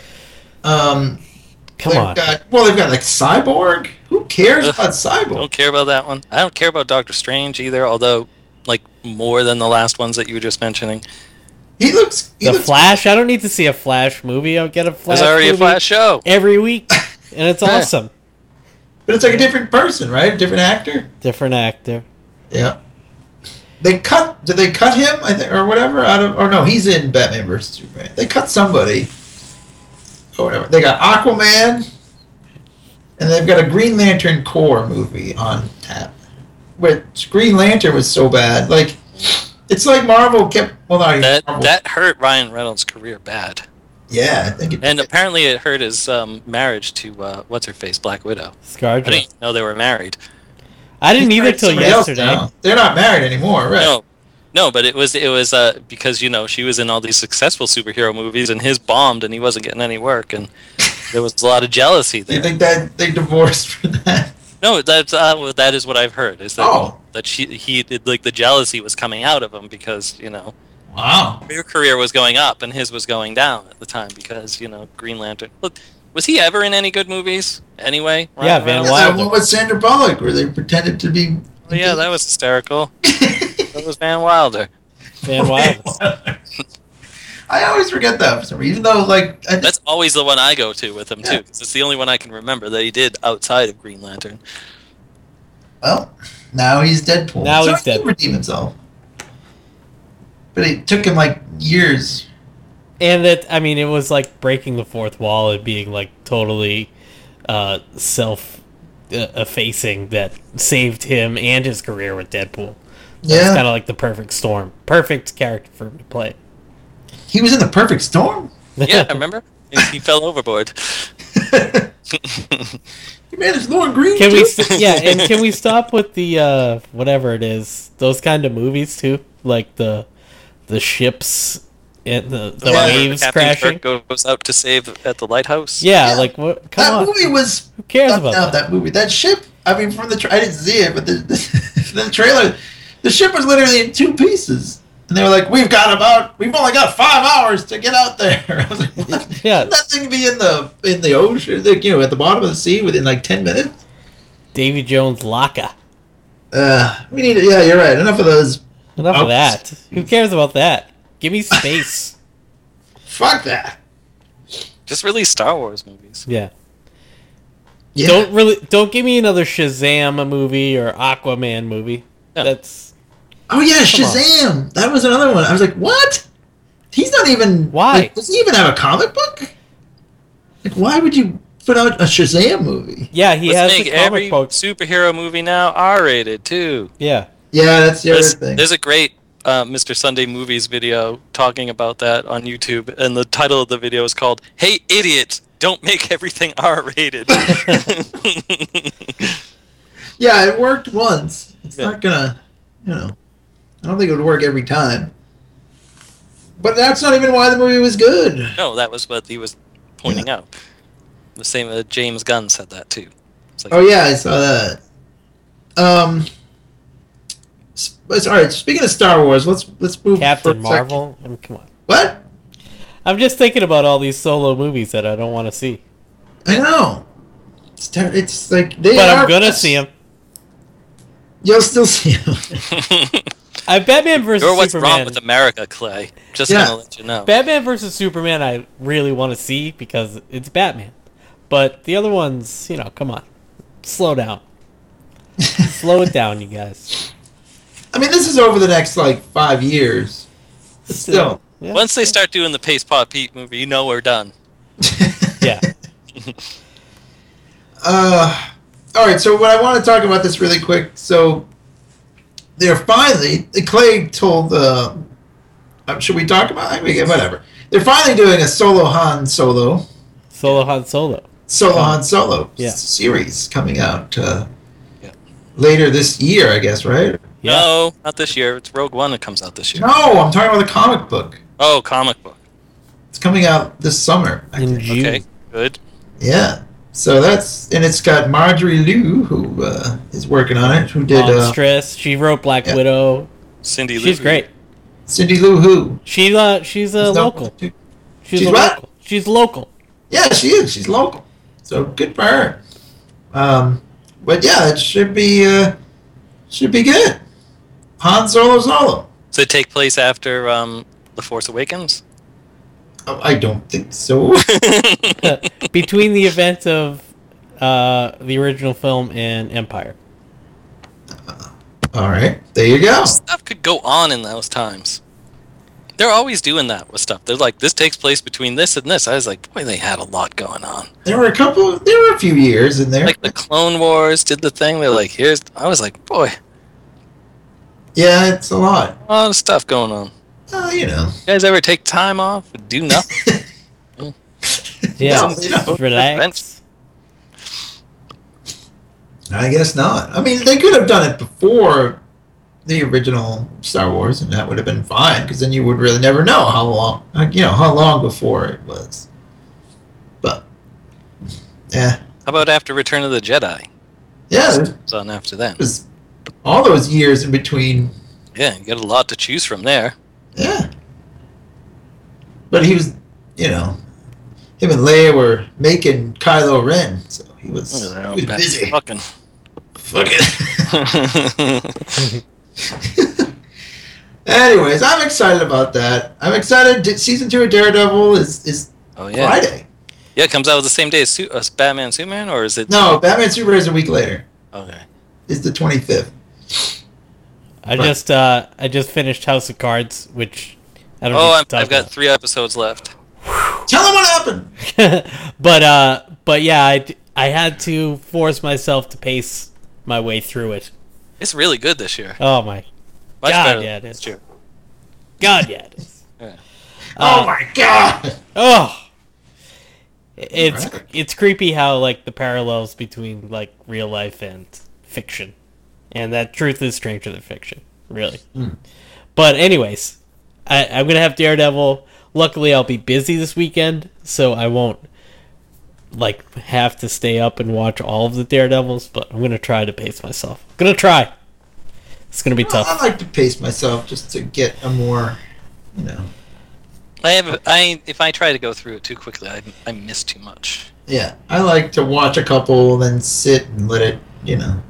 Um, come they've on. Got, well, they've got like Cyborg. Who cares Ugh, about Cyborg? Don't care about that one. I don't care about Doctor Strange either, although like more than the last ones that you were just mentioning. He looks. He The looks Flash. I don't need to see a Flash movie. I'll get a Flash. There's already a movie Flash show. every week, and it's Yeah. awesome. but it's like a different person, right? A different actor. Different actor. Yeah. They cut. Did they cut him? I think, or whatever. Out of, or no, he's in Batman versus Superman. They cut somebody. Or whatever. They got Aquaman, and they've got a Green Lantern Corps movie on tap. Which Green Lantern was so bad. Like, it's like Marvel kept. Well, not even That Marvel. that hurt Ryan Reynolds' career bad, Yeah, I think it. and apparently it hurt his um, marriage to uh, what's her face, Black Widow. I ScarJo. didn't even know they were married. I didn't He's either married to till somebody else yesterday. now. They're not married anymore, right? No, no, but it was it was uh, because you know she was in all these successful superhero movies, and his bombed, and he wasn't getting any work, and there was a lot of jealousy Do you there. think that they divorced for that? No, that's uh, well, that is what I've heard. Is that Oh. that she he did like the jealousy was coming out of him because you know Wow. her career was going up and his was going down at the time because you know Green Lantern. Look, was he ever in any good movies anyway? Yeah, Ryan Van Reynolds? Wilder. That one with Sandra Bullock, where they pretended to be. Oh, yeah, that was hysterical. That was Van Wilder. Van Wilder. I always forget that for some reason, even though like I That's always the one I go to with him Yeah. too, because it's the only one I can remember that he did outside of Green Lantern. well, now he's Deadpool. Now so he's he can Deadpool. redeem himself. But it took him like years. And that, I mean, it was like breaking the fourth wall and being like totally uh, self uh, a facing that saved him and his career with Deadpool. It's Yeah. kind of like the perfect storm. Perfect character for him to play. He was in the Perfect Storm. Yeah, I remember. He, he fell overboard. He managed Lauren Green. Can too. we? St- yeah, and can we stop with the uh, whatever it is? Those kind of movies too, like the the ships and the the Yeah. waves Captain crashing. Kirk goes out to save at the lighthouse. Yeah, Yeah. like what? Come That on, movie was. who cares Not, about not that? that movie. That ship. I mean, from the tra- I didn't see it, but the, the the trailer, the ship was literally in two pieces, and they were like, "We've got about, we've only got five hours to get out there." I was like, what? Yeah. That thing be in the in the ocean, like, you know, at the bottom of the sea within like ten minutes. Davy Jones Laka. Uh, we need. Yeah, you're right. Enough of those. Enough Oh. of that. Who cares about that? Give me space. Fuck that. Just release Star Wars movies. Yeah. Yeah. Don't really don't give me another Shazam movie or Aquaman movie. Yeah. That's Oh yeah, Come on. Shazam. That was another one. I was like, what? He's not even. Why? Like, does he even have a comic book? Like, why would you put out a Shazam movie? yeah, he Let's has make the comic every book. superhero movie now R-rated too. Yeah. Yeah, that's the There's, other thing. there's a great uh, Mister Sunday Movies video talking about that on YouTube, and the title of the video is called "Hey Idiots, Don't Make Everything R-Rated." Yeah, it worked once. It's Yeah. not gonna, you know, I don't think it would work every time. But that's not even why the movie was good. No, that was what he was pointing out. The same uh, James Gunn said that too. It's like, Oh yeah, I saw that. Um, s- but all right. Speaking of Star Wars, let's let's move. for Captain a second. Marvel. I mean, come on. What? I'm just thinking about all these solo movies that I don't want to see. I know. It's ter- it's like they But are. I'm gonna see them. You'll still see them. I Batman versus You're what's Superman. wrong with America, Clay. Just Yeah. gonna let you know. Batman versus Superman, I really want to see because it's Batman. But the other ones, you know, come on, slow down, slow it down, you guys. I mean, this is over the next like five years. But still. yeah. Once they start doing the Pace Pot Pete movie, you know we're done. yeah. Uh, all right. So what I want to talk about this really quick. So they're finally. Clay told. Uh, uh, should we talk about? I mean, whatever. They're finally doing a solo Han Solo, Solo Han Solo. solo Han Solo Yeah. series coming out uh, Yeah. later this year, I guess. Right? Yeah. No, not this year. It's Rogue One that comes out this year. No, I'm talking about the comic book. Oh, comic book. It's coming out this summer. I In think. June. Okay, good. Yeah. So that's and it's got Marjorie Liu who uh, is working on it. Who did uh, Monstress. She wrote Black yeah. Widow. Cindy She's Lou. great. Cindy Lou Who? She uh, she's a Is that- local. She's, She's a what? local. She's local. Yeah, she is. She's local. So good for her. Um, but yeah, it should be uh, should be good. Han Solo Solo. Does it take place after um, The Force Awakens? Oh, I don't think so. Between the events of uh, the original film and Empire. All right, there you go. Stuff could go on in those times. They're always doing that with stuff. They're like, this takes place between this and this. I was like, boy, they had a lot going on. There were a couple. There were a few years in there. Like the Clone Wars did the thing. They're like, here's. I was like, boy, Yeah, it's a lot. a lot of stuff going on. Uh, you know. You guys ever take time off and do nothing? Yeah, No, you know. relax. I guess not. I mean, they could have done it before the original Star Wars, and that would have been fine, because then you would really never know how long, like, you know, how long before it was. But, yeah, How about after Return of the Jedi? yeah, It was on after that. there's all those years in between. Yeah, you got a lot to choose from there. Yeah, but he was, you know, him and Leia were making Kylo Ren, so he was, he was busy. Fucking. Fuck it. Anyways, I'm excited about that. I'm excited. D- Season two of Daredevil is is Oh yeah. Friday. Yeah, it comes out the same day as Su- uh, Batman Superman, or is it? No, Batman Super is a week later. Okay. It's the twenty-fifth. I Right. just uh, I just finished House of Cards, which I don't. Oh, need I'm, to talk I've got about. three episodes left. Tell them what happened. but uh, but yeah, I, I had to force myself to pace my way through it. It's really good this year. Oh my Much God, better yeah, it than is. last year. God, yeah, it is. Yeah. Oh my god! Oh, it's Alright. it's creepy how like the parallels between like real life and fiction, and that truth is stranger than fiction, really. Mm. But anyways, I, I'm gonna have Daredevil. Luckily, I'll be busy this weekend, so I won't like have to stay up and watch all of the Daredevils. But I'm gonna try to pace myself. I'm gonna try. It's gonna be Well, tough. I like to pace myself just to get a more, you know. I have. I if I try to go through it too quickly, I I miss too much. Yeah, I like to watch a couple, then sit and let it, you know,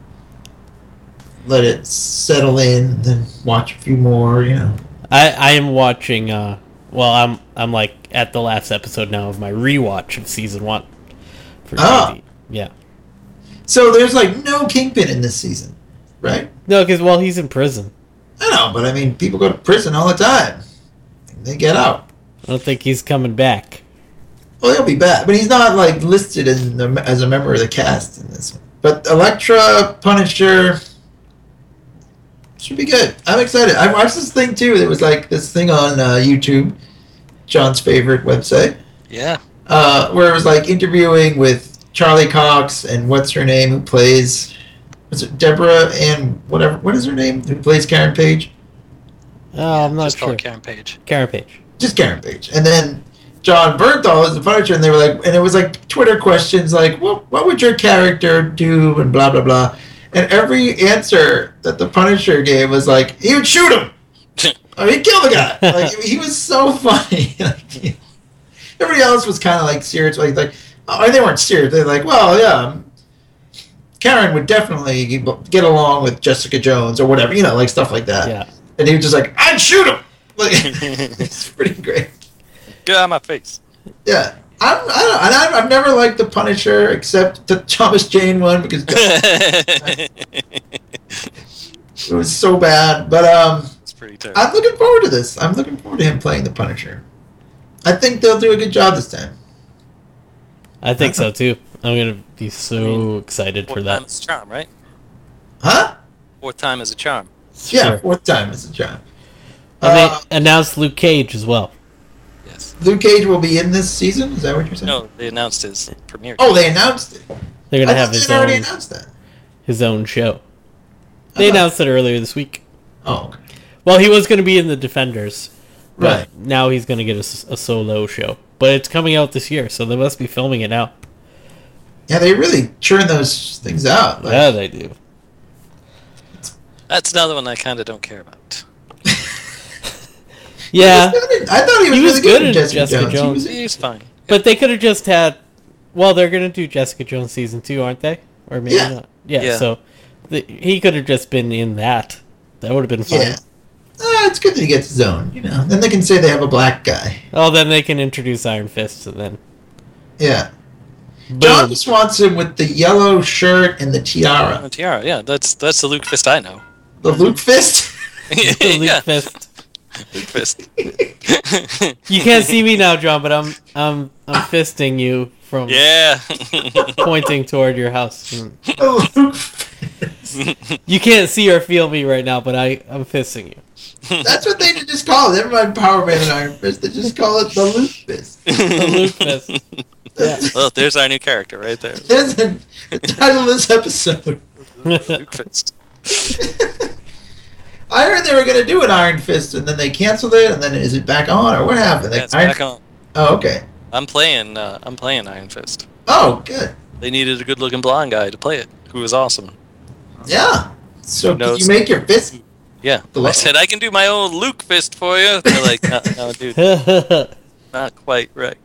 let it settle in, then watch a few more, you know. I I am watching. Uh, well, I'm I'm like at the last episode now of my rewatch of season one. For Ah. T V. Yeah. So there's like no Kingpin in this season, right? No, because well, he's in prison. I know, but I mean, people go to prison all the time. They get out. I don't think he's coming back. Well, he'll be back, but he's not like listed in the, as a member of the cast in this one. But Elektra, Punisher, should be good. I'm excited. I watched this thing too. There was like this thing on uh, YouTube, John's favorite website, Yeah. uh, where it was like interviewing with Charlie Cox and what's her name who plays, was it Deborah and whatever? What is her name? Who plays Karen Page? Oh, I'm not Just call sure. it Karen Page. Karen Page. Just Karen Page. And then John Bernthal is the Punisher, and they were like, and it was like Twitter questions like, what what would your character do, and blah blah blah. And every answer that the Punisher gave was like, he would shoot him. I mean, he'd kill the guy. Like he was so funny. Like, everybody else was kind of like serious. Like like, oh, they weren't serious. They're like, well, yeah, Karen would definitely get along with Jessica Jones or whatever, you know, like stuff like that. Yeah. And he was just like, I'd shoot him. Like, it's pretty great. Get out of my face. Yeah, I'm, I don't, and I've, I've never liked the Punisher except the Thomas Jane one because it was so bad. But um, It's pretty terrible. I'm looking forward to this. I'm looking forward to him playing the Punisher. I think they'll do a good job this time. I think so too. I'm gonna be so excited for Fourth time that. is a charm, right? Huh? Fourth time is a charm. Yeah, Sure. fourth time is a charm. And Uh, they announced Luke Cage as well. Yes. Luke Cage will be in this season. Is that what you're saying? No, they announced his premiere. Oh, they announced it. They're I gonna thought have they his had already own announced that. his own show. I They thought- announced it earlier this week. Oh, okay. Well, he was gonna be in the Defenders, but Right. now he's gonna get a, s- a solo show. But it's coming out this year, so they must be filming it now. Yeah, they really churn those things out. Like, Yeah, they do. That's another one I kind of don't care about. Yeah, He was good in- I thought he was, He was really good good in in Jessica, Jessica Jones. Jones. He was, He's fine. but they could have just had. Well, they're gonna do Jessica Jones season two, aren't they? Or maybe Yeah. not. Yeah. Yeah. So the, he could have just been in that. That would have been fine. yeah. Uh, it's good that he gets his own, you know. Then they can say they have a black guy. Oh, then they can introduce Iron Fist, and then Yeah. boom. John just wants him with the yellow shirt and the tiara. Oh, Tiara, yeah, that's that's the Luke Fist I know. The Luke Fist? The Luke yeah, Fist. Luke Fist. You can't see me now, John, but I'm I'm I'm fisting you from Yeah. pointing toward your house. Mm. The Luke Fist. You can't see or feel me right now, but I I'm fisting you. That's what they should just call it. Never mind Power Man and Iron Fist. They just call it the Luke Fist. The Luke Fist. Yeah. Well, there's our new character right there. There's the the title of this episode. Luke Fist. I heard they were going to do an Iron Fist, and then they canceled it, and then is it back on, or what happened? They- Yeah, it's Iron- back on. Oh, okay. I'm playing. Uh, I'm playing Iron Fist. Oh, good. They needed a good-looking blonde guy to play it, who was awesome. Yeah. So Who can knows? you make your fist? Yeah. Hello? I said I can do my own Luke Fist for you. They're like, no, no, dude, not quite right.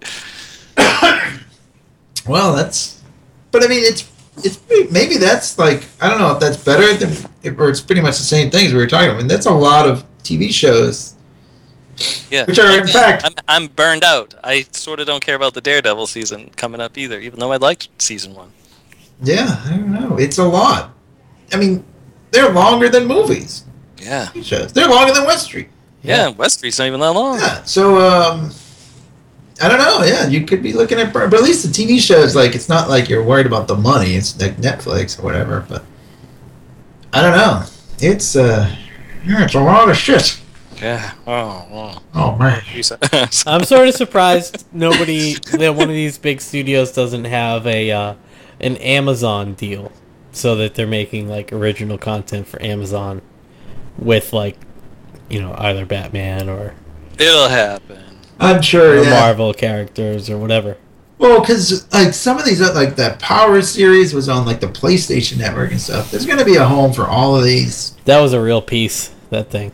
Well, that's. But I mean, it's it's pretty, maybe that's like I don't know if that's better than if, or it's pretty much the same thing as we were talking about. I mean, that's a lot of T V shows. Yeah. Which are, in fact- I'm, I'm burned out. I sort of don't care about the Daredevil season coming up either, even though I liked season one. Yeah, I don't know. It's a lot. I mean, they're longer than movies. Yeah. T V shows. They're longer than West Street. Yeah, West Street's not even that long. Yeah. So um, I don't know. Yeah, you could be looking at, but at least the T V shows, like, it's not like you're worried about the money. It's like Netflix or whatever. But I don't know. It's uh, yeah, it's a lot of shit. Yeah. Oh, wow. Oh man. I'm sort of surprised nobody that one of these big studios doesn't have a uh, an Amazon deal, so that they're making like original content for Amazon with like, you know, either Batman or It'll happen. I'm sure. or Yeah. Marvel characters or whatever. Well, because like some of these, uh, like that Power series was on like the PlayStation Network and stuff. There's gonna be a home for all of these. That was a real piece. That thing.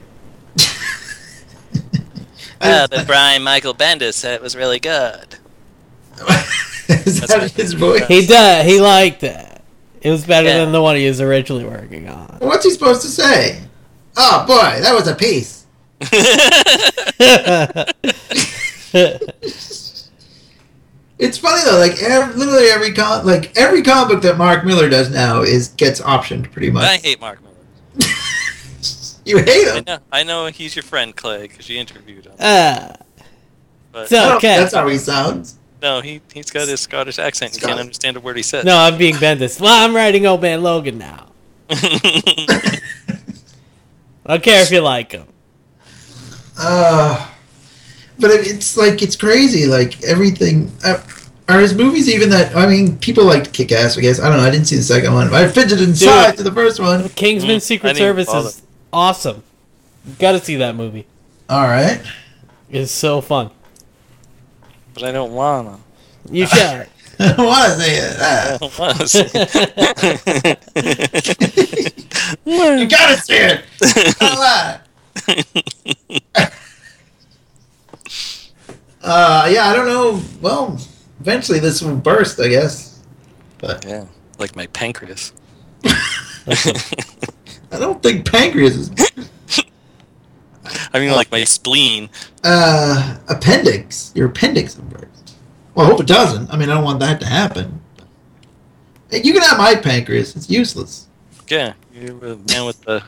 Yeah, but Brian Michael Bendis said it was really good. Is That's that right. his voice? He did. He liked it. It was better Yeah. than the one he was originally working on. What's he supposed to say? Oh boy, that was a piece. It's funny though, like ev- literally every con, like every comic book that Mark Miller does now is gets optioned pretty much. I hate Mark Miller. You hate I him. know, I know he's your friend, Clay, because you interviewed him. Ah, But so- I don't- Okay. That's how he sounds. no, he, he's got his Scottish accent. You Scott- can't understand a word he says. no, I'm being Bendis. Well, I'm writing Old Man Logan now. I don't care if you like him. Uh, but it, it's like it's crazy. Like everything. Uh, are his movies even that? I mean, people like Kick Ass. I guess I don't know. I didn't see the second one. I fidgeted inside to the first one. Kingsman Mm, Secret I didn't Service bother. is awesome. You gotta see that movie. All right. It's so fun. But I don't wanna. You should. I don't want to say it. I Ah. don't wanna see it. You gotta see it. Don't lie. Uh, yeah, I don't know. Well, eventually this will burst, I guess. But Yeah, like my pancreas. I don't think pancreas is. I mean, like my spleen. Uh, appendix. Your appendix will burst. Well, I hope it doesn't. I mean, I don't want that to happen. Hey, you can have my pancreas. It's useless. Yeah, you're the man with the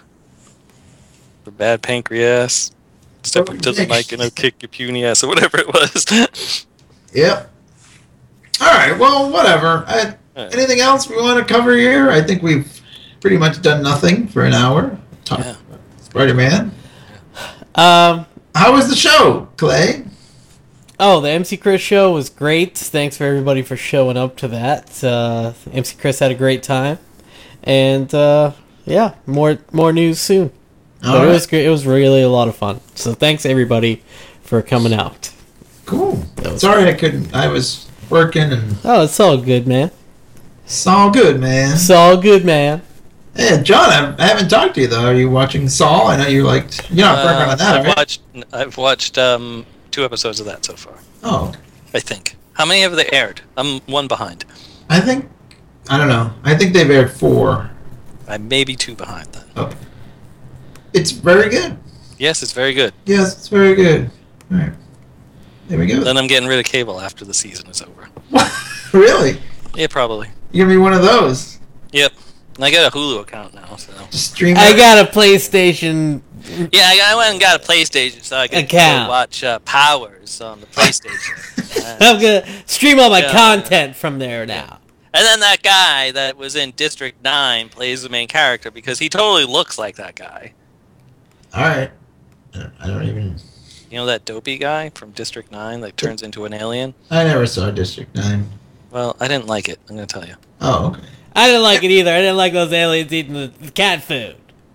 the bad pancreas. Step up to the mic and I'll kick your puny ass or whatever it was. Yep. All right. Well, whatever. I, Alright. anything else we want to cover here? I think we've pretty much done nothing for an hour. Talk Yeah. about Spider-Man. Um. How was the show, Clay? Oh, the M C Chris show was great. Thanks for everybody for showing up to that. Uh, M C Chris had a great time, and uh, yeah, more more news soon. All But it right. was great. It was really a lot of fun. So thanks everybody for coming out. Cool. That was- Sorry I couldn't. I was working and Oh, it's all good, man. it's all good, man. It's all good, man. Hey, John, I, I haven't talked to you though. Are you watching Saul? I know you liked. You're not working Uh, on that, I've right? watched. I've watched um, two episodes of that so far. Oh, I think. How many have they aired? I'm one behind. I think. I don't know. I think they've aired four. I may be two behind then. Oh, it's very good. Yes, it's very good. Yes, it's very good. All right, there we go. Then I'm getting rid of cable after the season is over. Really? Yeah, probably. You're gonna be one of those. Yep. And I got a Hulu account now, so. Just stream. I it. got a PlayStation. Yeah, I, got, I went and got a PlayStation so I could Account. go watch uh, Powers on the PlayStation. Uh, I'm gonna stream all my Yeah. content from there now. and then that guy that was in District nine plays the main character because he totally looks like that guy. All right. I don't even. You know that dopey guy from District nine that turns into an alien? I never saw District Nine. Well, I didn't like it, I'm going to tell you. Oh, okay. I didn't like it either. I didn't like those aliens eating the, the cat food.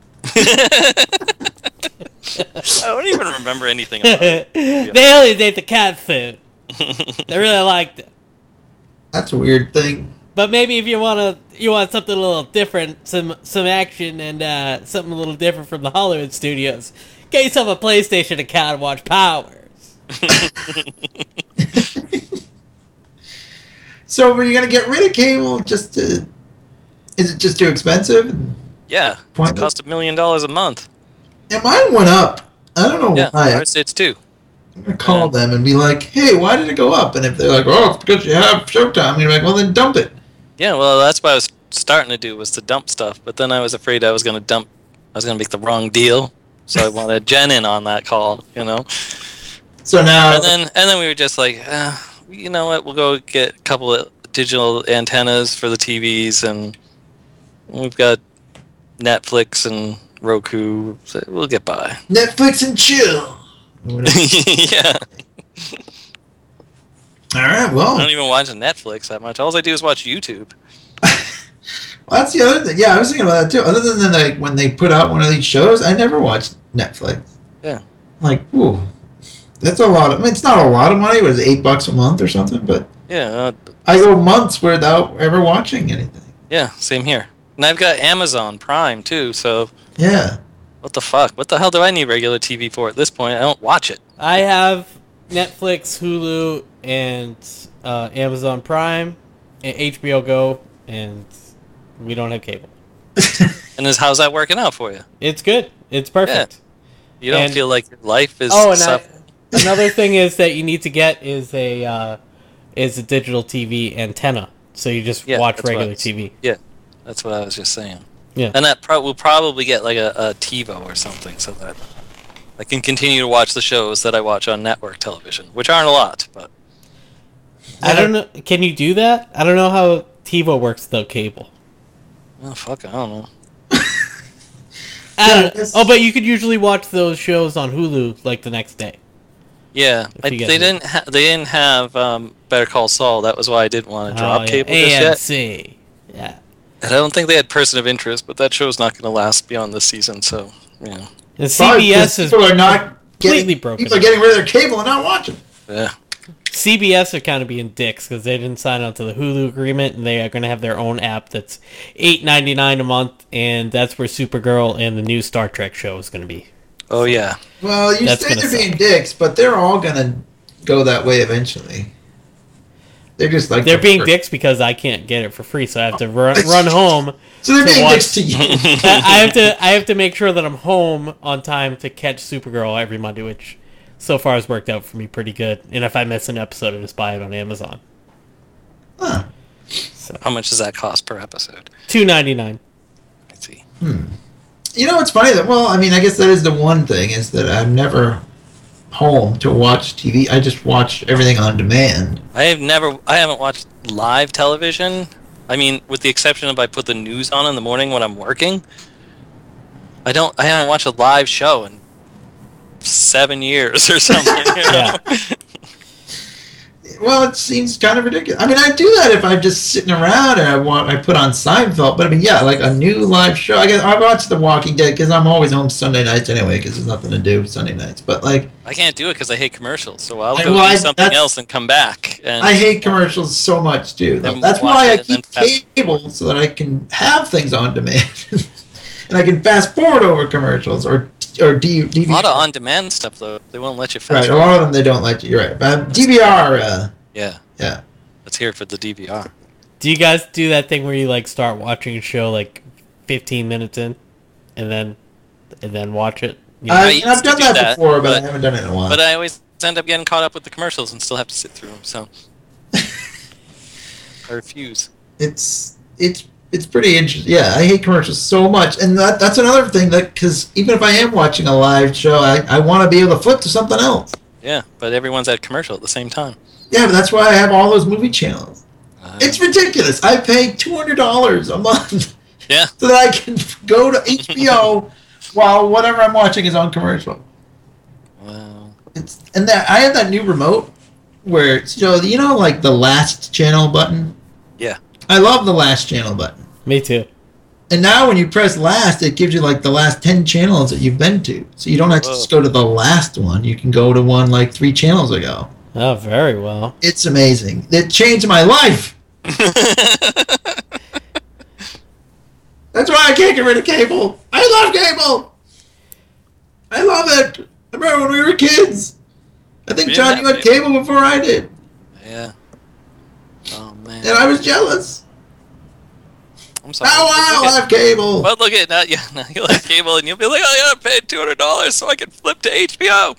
I don't even remember anything about it. The aliens ate the cat food. They really liked it. That's a weird thing. But maybe if you wanna, you want something a little different, some some action and uh, something a little different from the Hollywood studios, get yourself a PlayStation account and watch Powers. So, were you gonna get rid of cable just to? Is it just too expensive? Yeah, it Pointless. cost a million dollars a month. Yeah, mine went up. I don't know Yeah, why. ours did too. I'm gonna call them and be like, "Hey, why did it go up?" And if they're like, "Oh, it's because you have Showtime," I'm gonna be like, "Well, then dump it." Yeah, well, that's what I was starting to do was to dump stuff, but then I was afraid I was going to dump, I was going to make the wrong deal, so I wanted Jen in on that call, you know? So now, And then and then we were just like, uh, you know what? We'll go get a couple of digital antennas for the T Vs, and we've got Netflix and Roku. So we'll get by. Netflix and chill. Yeah. All right. I Well, don't even watch Netflix that much. All I do is watch YouTube. well, that's the other thing. Yeah, I was thinking about that too. Other than like when they put out one of these shows, I never watched Netflix. Yeah. Like, ooh, that's a lot of. I mean, it's not a lot of money. Was it eight bucks a month or something? But Yeah. Uh, I go months without ever watching anything. yeah. Same here. And I've got Amazon Prime too. So Yeah. what the fuck? What the hell do I need regular T V for at this point? I don't watch it. I have Netflix, Hulu, and uh, Amazon Prime, and H B O Go, and we don't have cable. And is how's that working out for you? It's good. It's perfect. You don't And- feel like your life is. Oh, and I, suff- another thing is that you need to get is a uh, is a digital T V antenna, so you just Yeah, watch that's what regular I was- T V. Yeah, that's what I was just saying. Yeah. And that pro- we'll probably get like a, a TiVo or something, so that I can continue to watch the shows that I watch on network television, which aren't a lot, but I don't know. Can you do that? I don't know how TiVo works without cable. oh fuck, I don't know. I don't, it's- oh, but you could usually watch those shows on Hulu like the next day. Yeah, If I, you they get it. didn't. Ha- they didn't have um, Better Call Saul. That was why I didn't want to drop Oh, yeah. cable just yet. A M C. Yeah. And I don't think they had Person of Interest, but that show's not going to last beyond this season. So, you know, And Probably C B S because is people are not completely getting, broken. People are getting rid of their cable and not watching. yeah. C B S are kind of being dicks because they didn't sign on to the Hulu agreement, and they are going to have their own app that's eight ninety nine a month, and that's where Supergirl and the new Star Trek show is going to be. Oh yeah. Well, you That's say gonna they're being suck. dicks, but they're all gonna go that way eventually. They're just like They're the being first- dicks because I can't get it for free, so I have to run, run home. So they're to being watch- dicks to you. I I have to I have to make sure that I'm home on time to catch Supergirl every Monday, which so far has worked out for me pretty good. And if I miss an episode, I just buy it on Amazon. Huh. How much does that cost per episode? Two ninety nine. I see. You know what's funny? That well, I mean, I guess that is the one thing is that I'm never home to watch T V. I just watch everything on demand. I have never. I haven't watched live television. I mean, with the exception of I put the news on in the morning when I'm working. I don't. I haven't watched a live show in seven years or something. You know? Yeah. Well, it seems kind of ridiculous. I mean, I do that if I'm just sitting around and I want I put on Seinfeld. But I mean, yeah, like a new live show. I guess I watch The Walking Dead because I'm always home Sunday nights anyway because there's nothing to do Sunday nights. But like, I can't do it because I hate commercials. So I'll I- go well, I- do something that's- else and come back. And I hate commercials so much too. Then That's watch why I it and keep then fast- cable so that I can have things on demand, and I can fast forward over commercials or or D, D V R. a lot of on-demand stuff though. They won't let you Right, fast. a lot of them they don't let you. You're right, but D V R. Uh, Yeah. yeah. Let's hear it for the D V R. Do you guys do that thing where you like start watching a show like fifteen minutes in, and then and then watch it? You know? I, used I've to done do that, that, before, but, but- I haven't done it in a while. But I always end up getting caught up with the commercials and still have to sit through them. So I refuse. it's it's it's pretty interesting. Yeah, I hate commercials so much, and that that's another thing that because even if I am watching a live show, I, I want to be able to flip to something else. Yeah, but everyone's at commercial at the same time. Yeah, but that's why I have all those movie channels. Uh, It's ridiculous. I pay two hundred dollars a month yeah. so that I can go to H B O while whatever I'm watching is on commercial. Well, It's and that I have that new remote where so you know like the last channel button. yeah. I love the last channel button. Me too. And now when you press last, it gives you like the last ten channels that you've been to. So you don't have to Whoa. just go to the last one. You can go to one like three channels ago. Oh, very well. It's amazing. It changed my life. That's why I can't get rid of cable. I love cable. I love it. I remember when we were kids. I think, We John, didn't you have had cable before I did. Yeah. Oh man. And I was jealous. I'm sorry. Now I'll Look at- have cable. But look at that. Yeah, now you'll have cable and you'll be like, oh, yeah, I paid two hundred dollars so I can flip to H B O.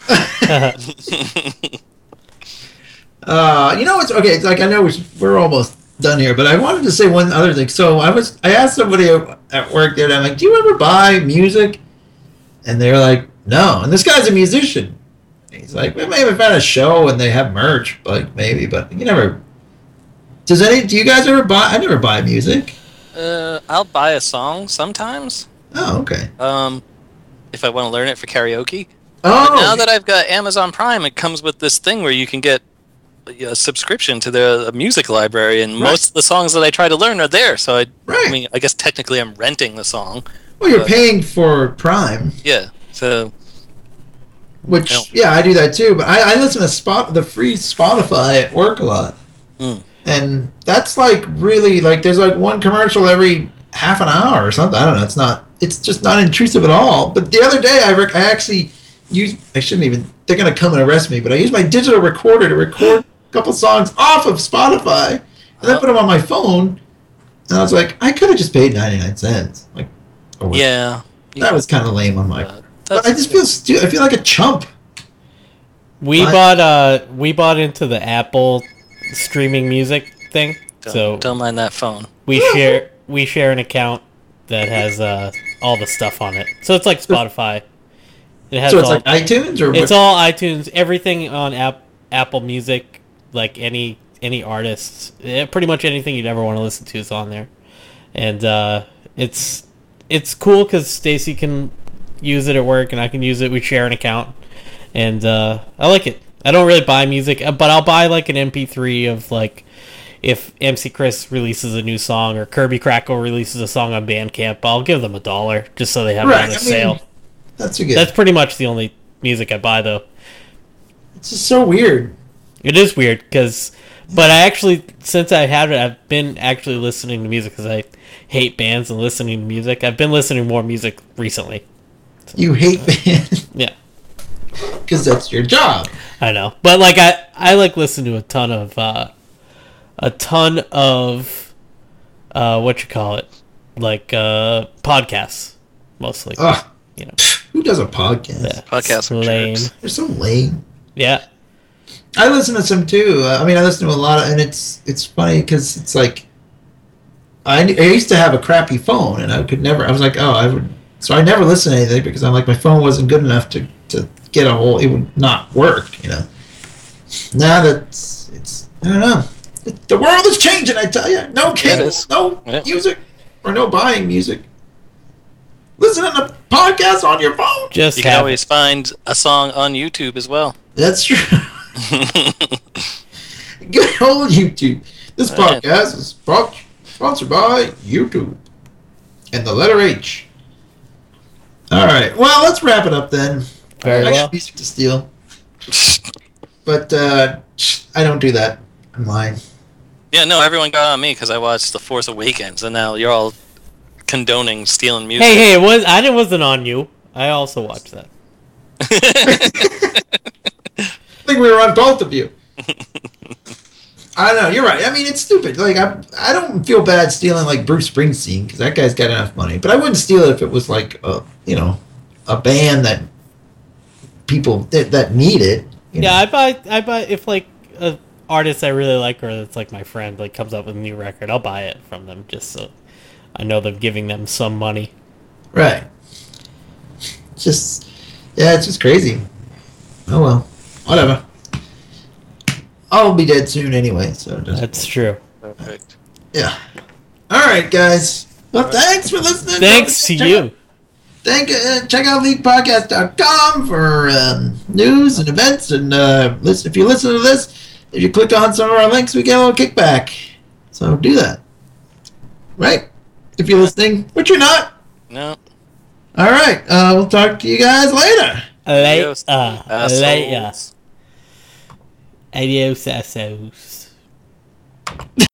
Uh, you know, it's okay. It's like I know we're, we're almost done here, but I wanted to say one other thing. So I was, I asked somebody at work there, and I'm like, "Do you ever buy music?" And they're like, "No." And this guy's a musician. He's like, we may have found a show and they have merch, like maybe, but you never. Does any? Do you guys ever buy? I never buy music. Uh, I'll buy a song sometimes. Oh, okay. Um, if I want to learn it for karaoke. Oh, But now that I've got Amazon Prime, it comes with this thing where you can get a subscription to the music library, and Right. most of the songs that I try to learn are there. So I, Right. I mean, I guess technically I'm renting the song. well, you're but- paying for Prime, Yeah. So which No. yeah, I do that too. But I, I listen to spot the free Spotify at work a lot, Mm. and that's like really like there's like one commercial every half an hour or something. I don't know. It's not. It's just not intrusive at all. But the other day, I rec- I actually used. I shouldn't even. They're gonna come and arrest me. But I used my digital recorder to record a couple songs off of Spotify, and then Oh. put them on my phone. And I was like, I could have just paid ninety nine cents. Like, or what- yeah. that was kind of lame on my. Uh, But I that's- just feel stu- I feel like a chump. We I- bought uh we bought into the Apple streaming music thing. don't, So don't mind that phone. we share we share an account that has uh all the stuff on it. So it's like Spotify. It has So it's all like iTunes or it's what? all iTunes, everything on app Apple Music, like any any artists, eh, pretty much anything you'd ever want to listen to is on there. And uh it's it's cool cuz Stacy can use it at work and I can use it. We share an account. And uh, I like it. I don't really buy music, uh, but I'll buy like an M P three of like if M C Chris releases a new song or Kirby Crackle releases a song on Bandcamp. I'll give them a dollar just so they have Right, it on a I mean, sale. That's a good. That's pretty much the only music I buy, though. It's just so weird. It is weird because, but I actually since I have it, I've been actually listening to music because I hate bands and listening to music. I've been listening to more music recently. You hate bands Yeah. because that's your job. I know, but like I, I like listen to a ton of, uh, a ton of, uh, what you call it, like uh, podcasts, mostly. Ugh, You know, who does a podcast? yeah, Podcasts are lame. jerks. They're so lame. Yeah, I listen to some too. Uh, I mean, I listen to a lot of, and it's it's funny because it's like I, I used to have a crappy phone, and I could never. I was like, oh, I would. So I never listen to anything because I'm like my phone wasn't good enough to to get a whole. It would not work, you know. Now that it's, it's I don't know. The world is changing. I tell you, no cable, is. no Yeah. music, or no buying music. Listening to podcasts on your phone. just You can have always find a song on YouTube as well. That's true. Good old YouTube. This Right. podcast is brought, sponsored by YouTube and the letter H. All right. Well, let's wrap it up then. Very I well. got music to steal, but uh, I don't do that. I'm lying. Yeah, no, everyone got on me because I watched The Force Awakens, and now you're all condoning stealing music. Hey, hey, it was I didn't wasn't on you. I also watched that. I think we were on both of you. I don't know. You're right. I mean, it's stupid. Like I, I don't feel bad stealing like Bruce Springsteen because that guy's got enough money. But I wouldn't steal it if it was like a, you know, a band that people that, that need it. you Yeah, know. I buy I buy if like a artist I really like or that's like my friend like comes up with a new record, I'll buy it from them just so I know they're giving them some money. Right. It's just, yeah, it's just crazy. Oh well, whatever. I'll be dead soon anyway, so it doesn't. That's true. Perfect. Yeah. All right, guys. Well, All right. thanks for listening. Thanks to Check you. out- Thank uh, check out league podcast dot com for um, news and events, and uh, listen. If you listen to this, if you click on some of our links, we get a little kickback. So do that. Right? If you're listening, which you're not. No. All right. Uh, we'll talk to you guys later. Late, Adios, uh, assholes. later. Adios, assos.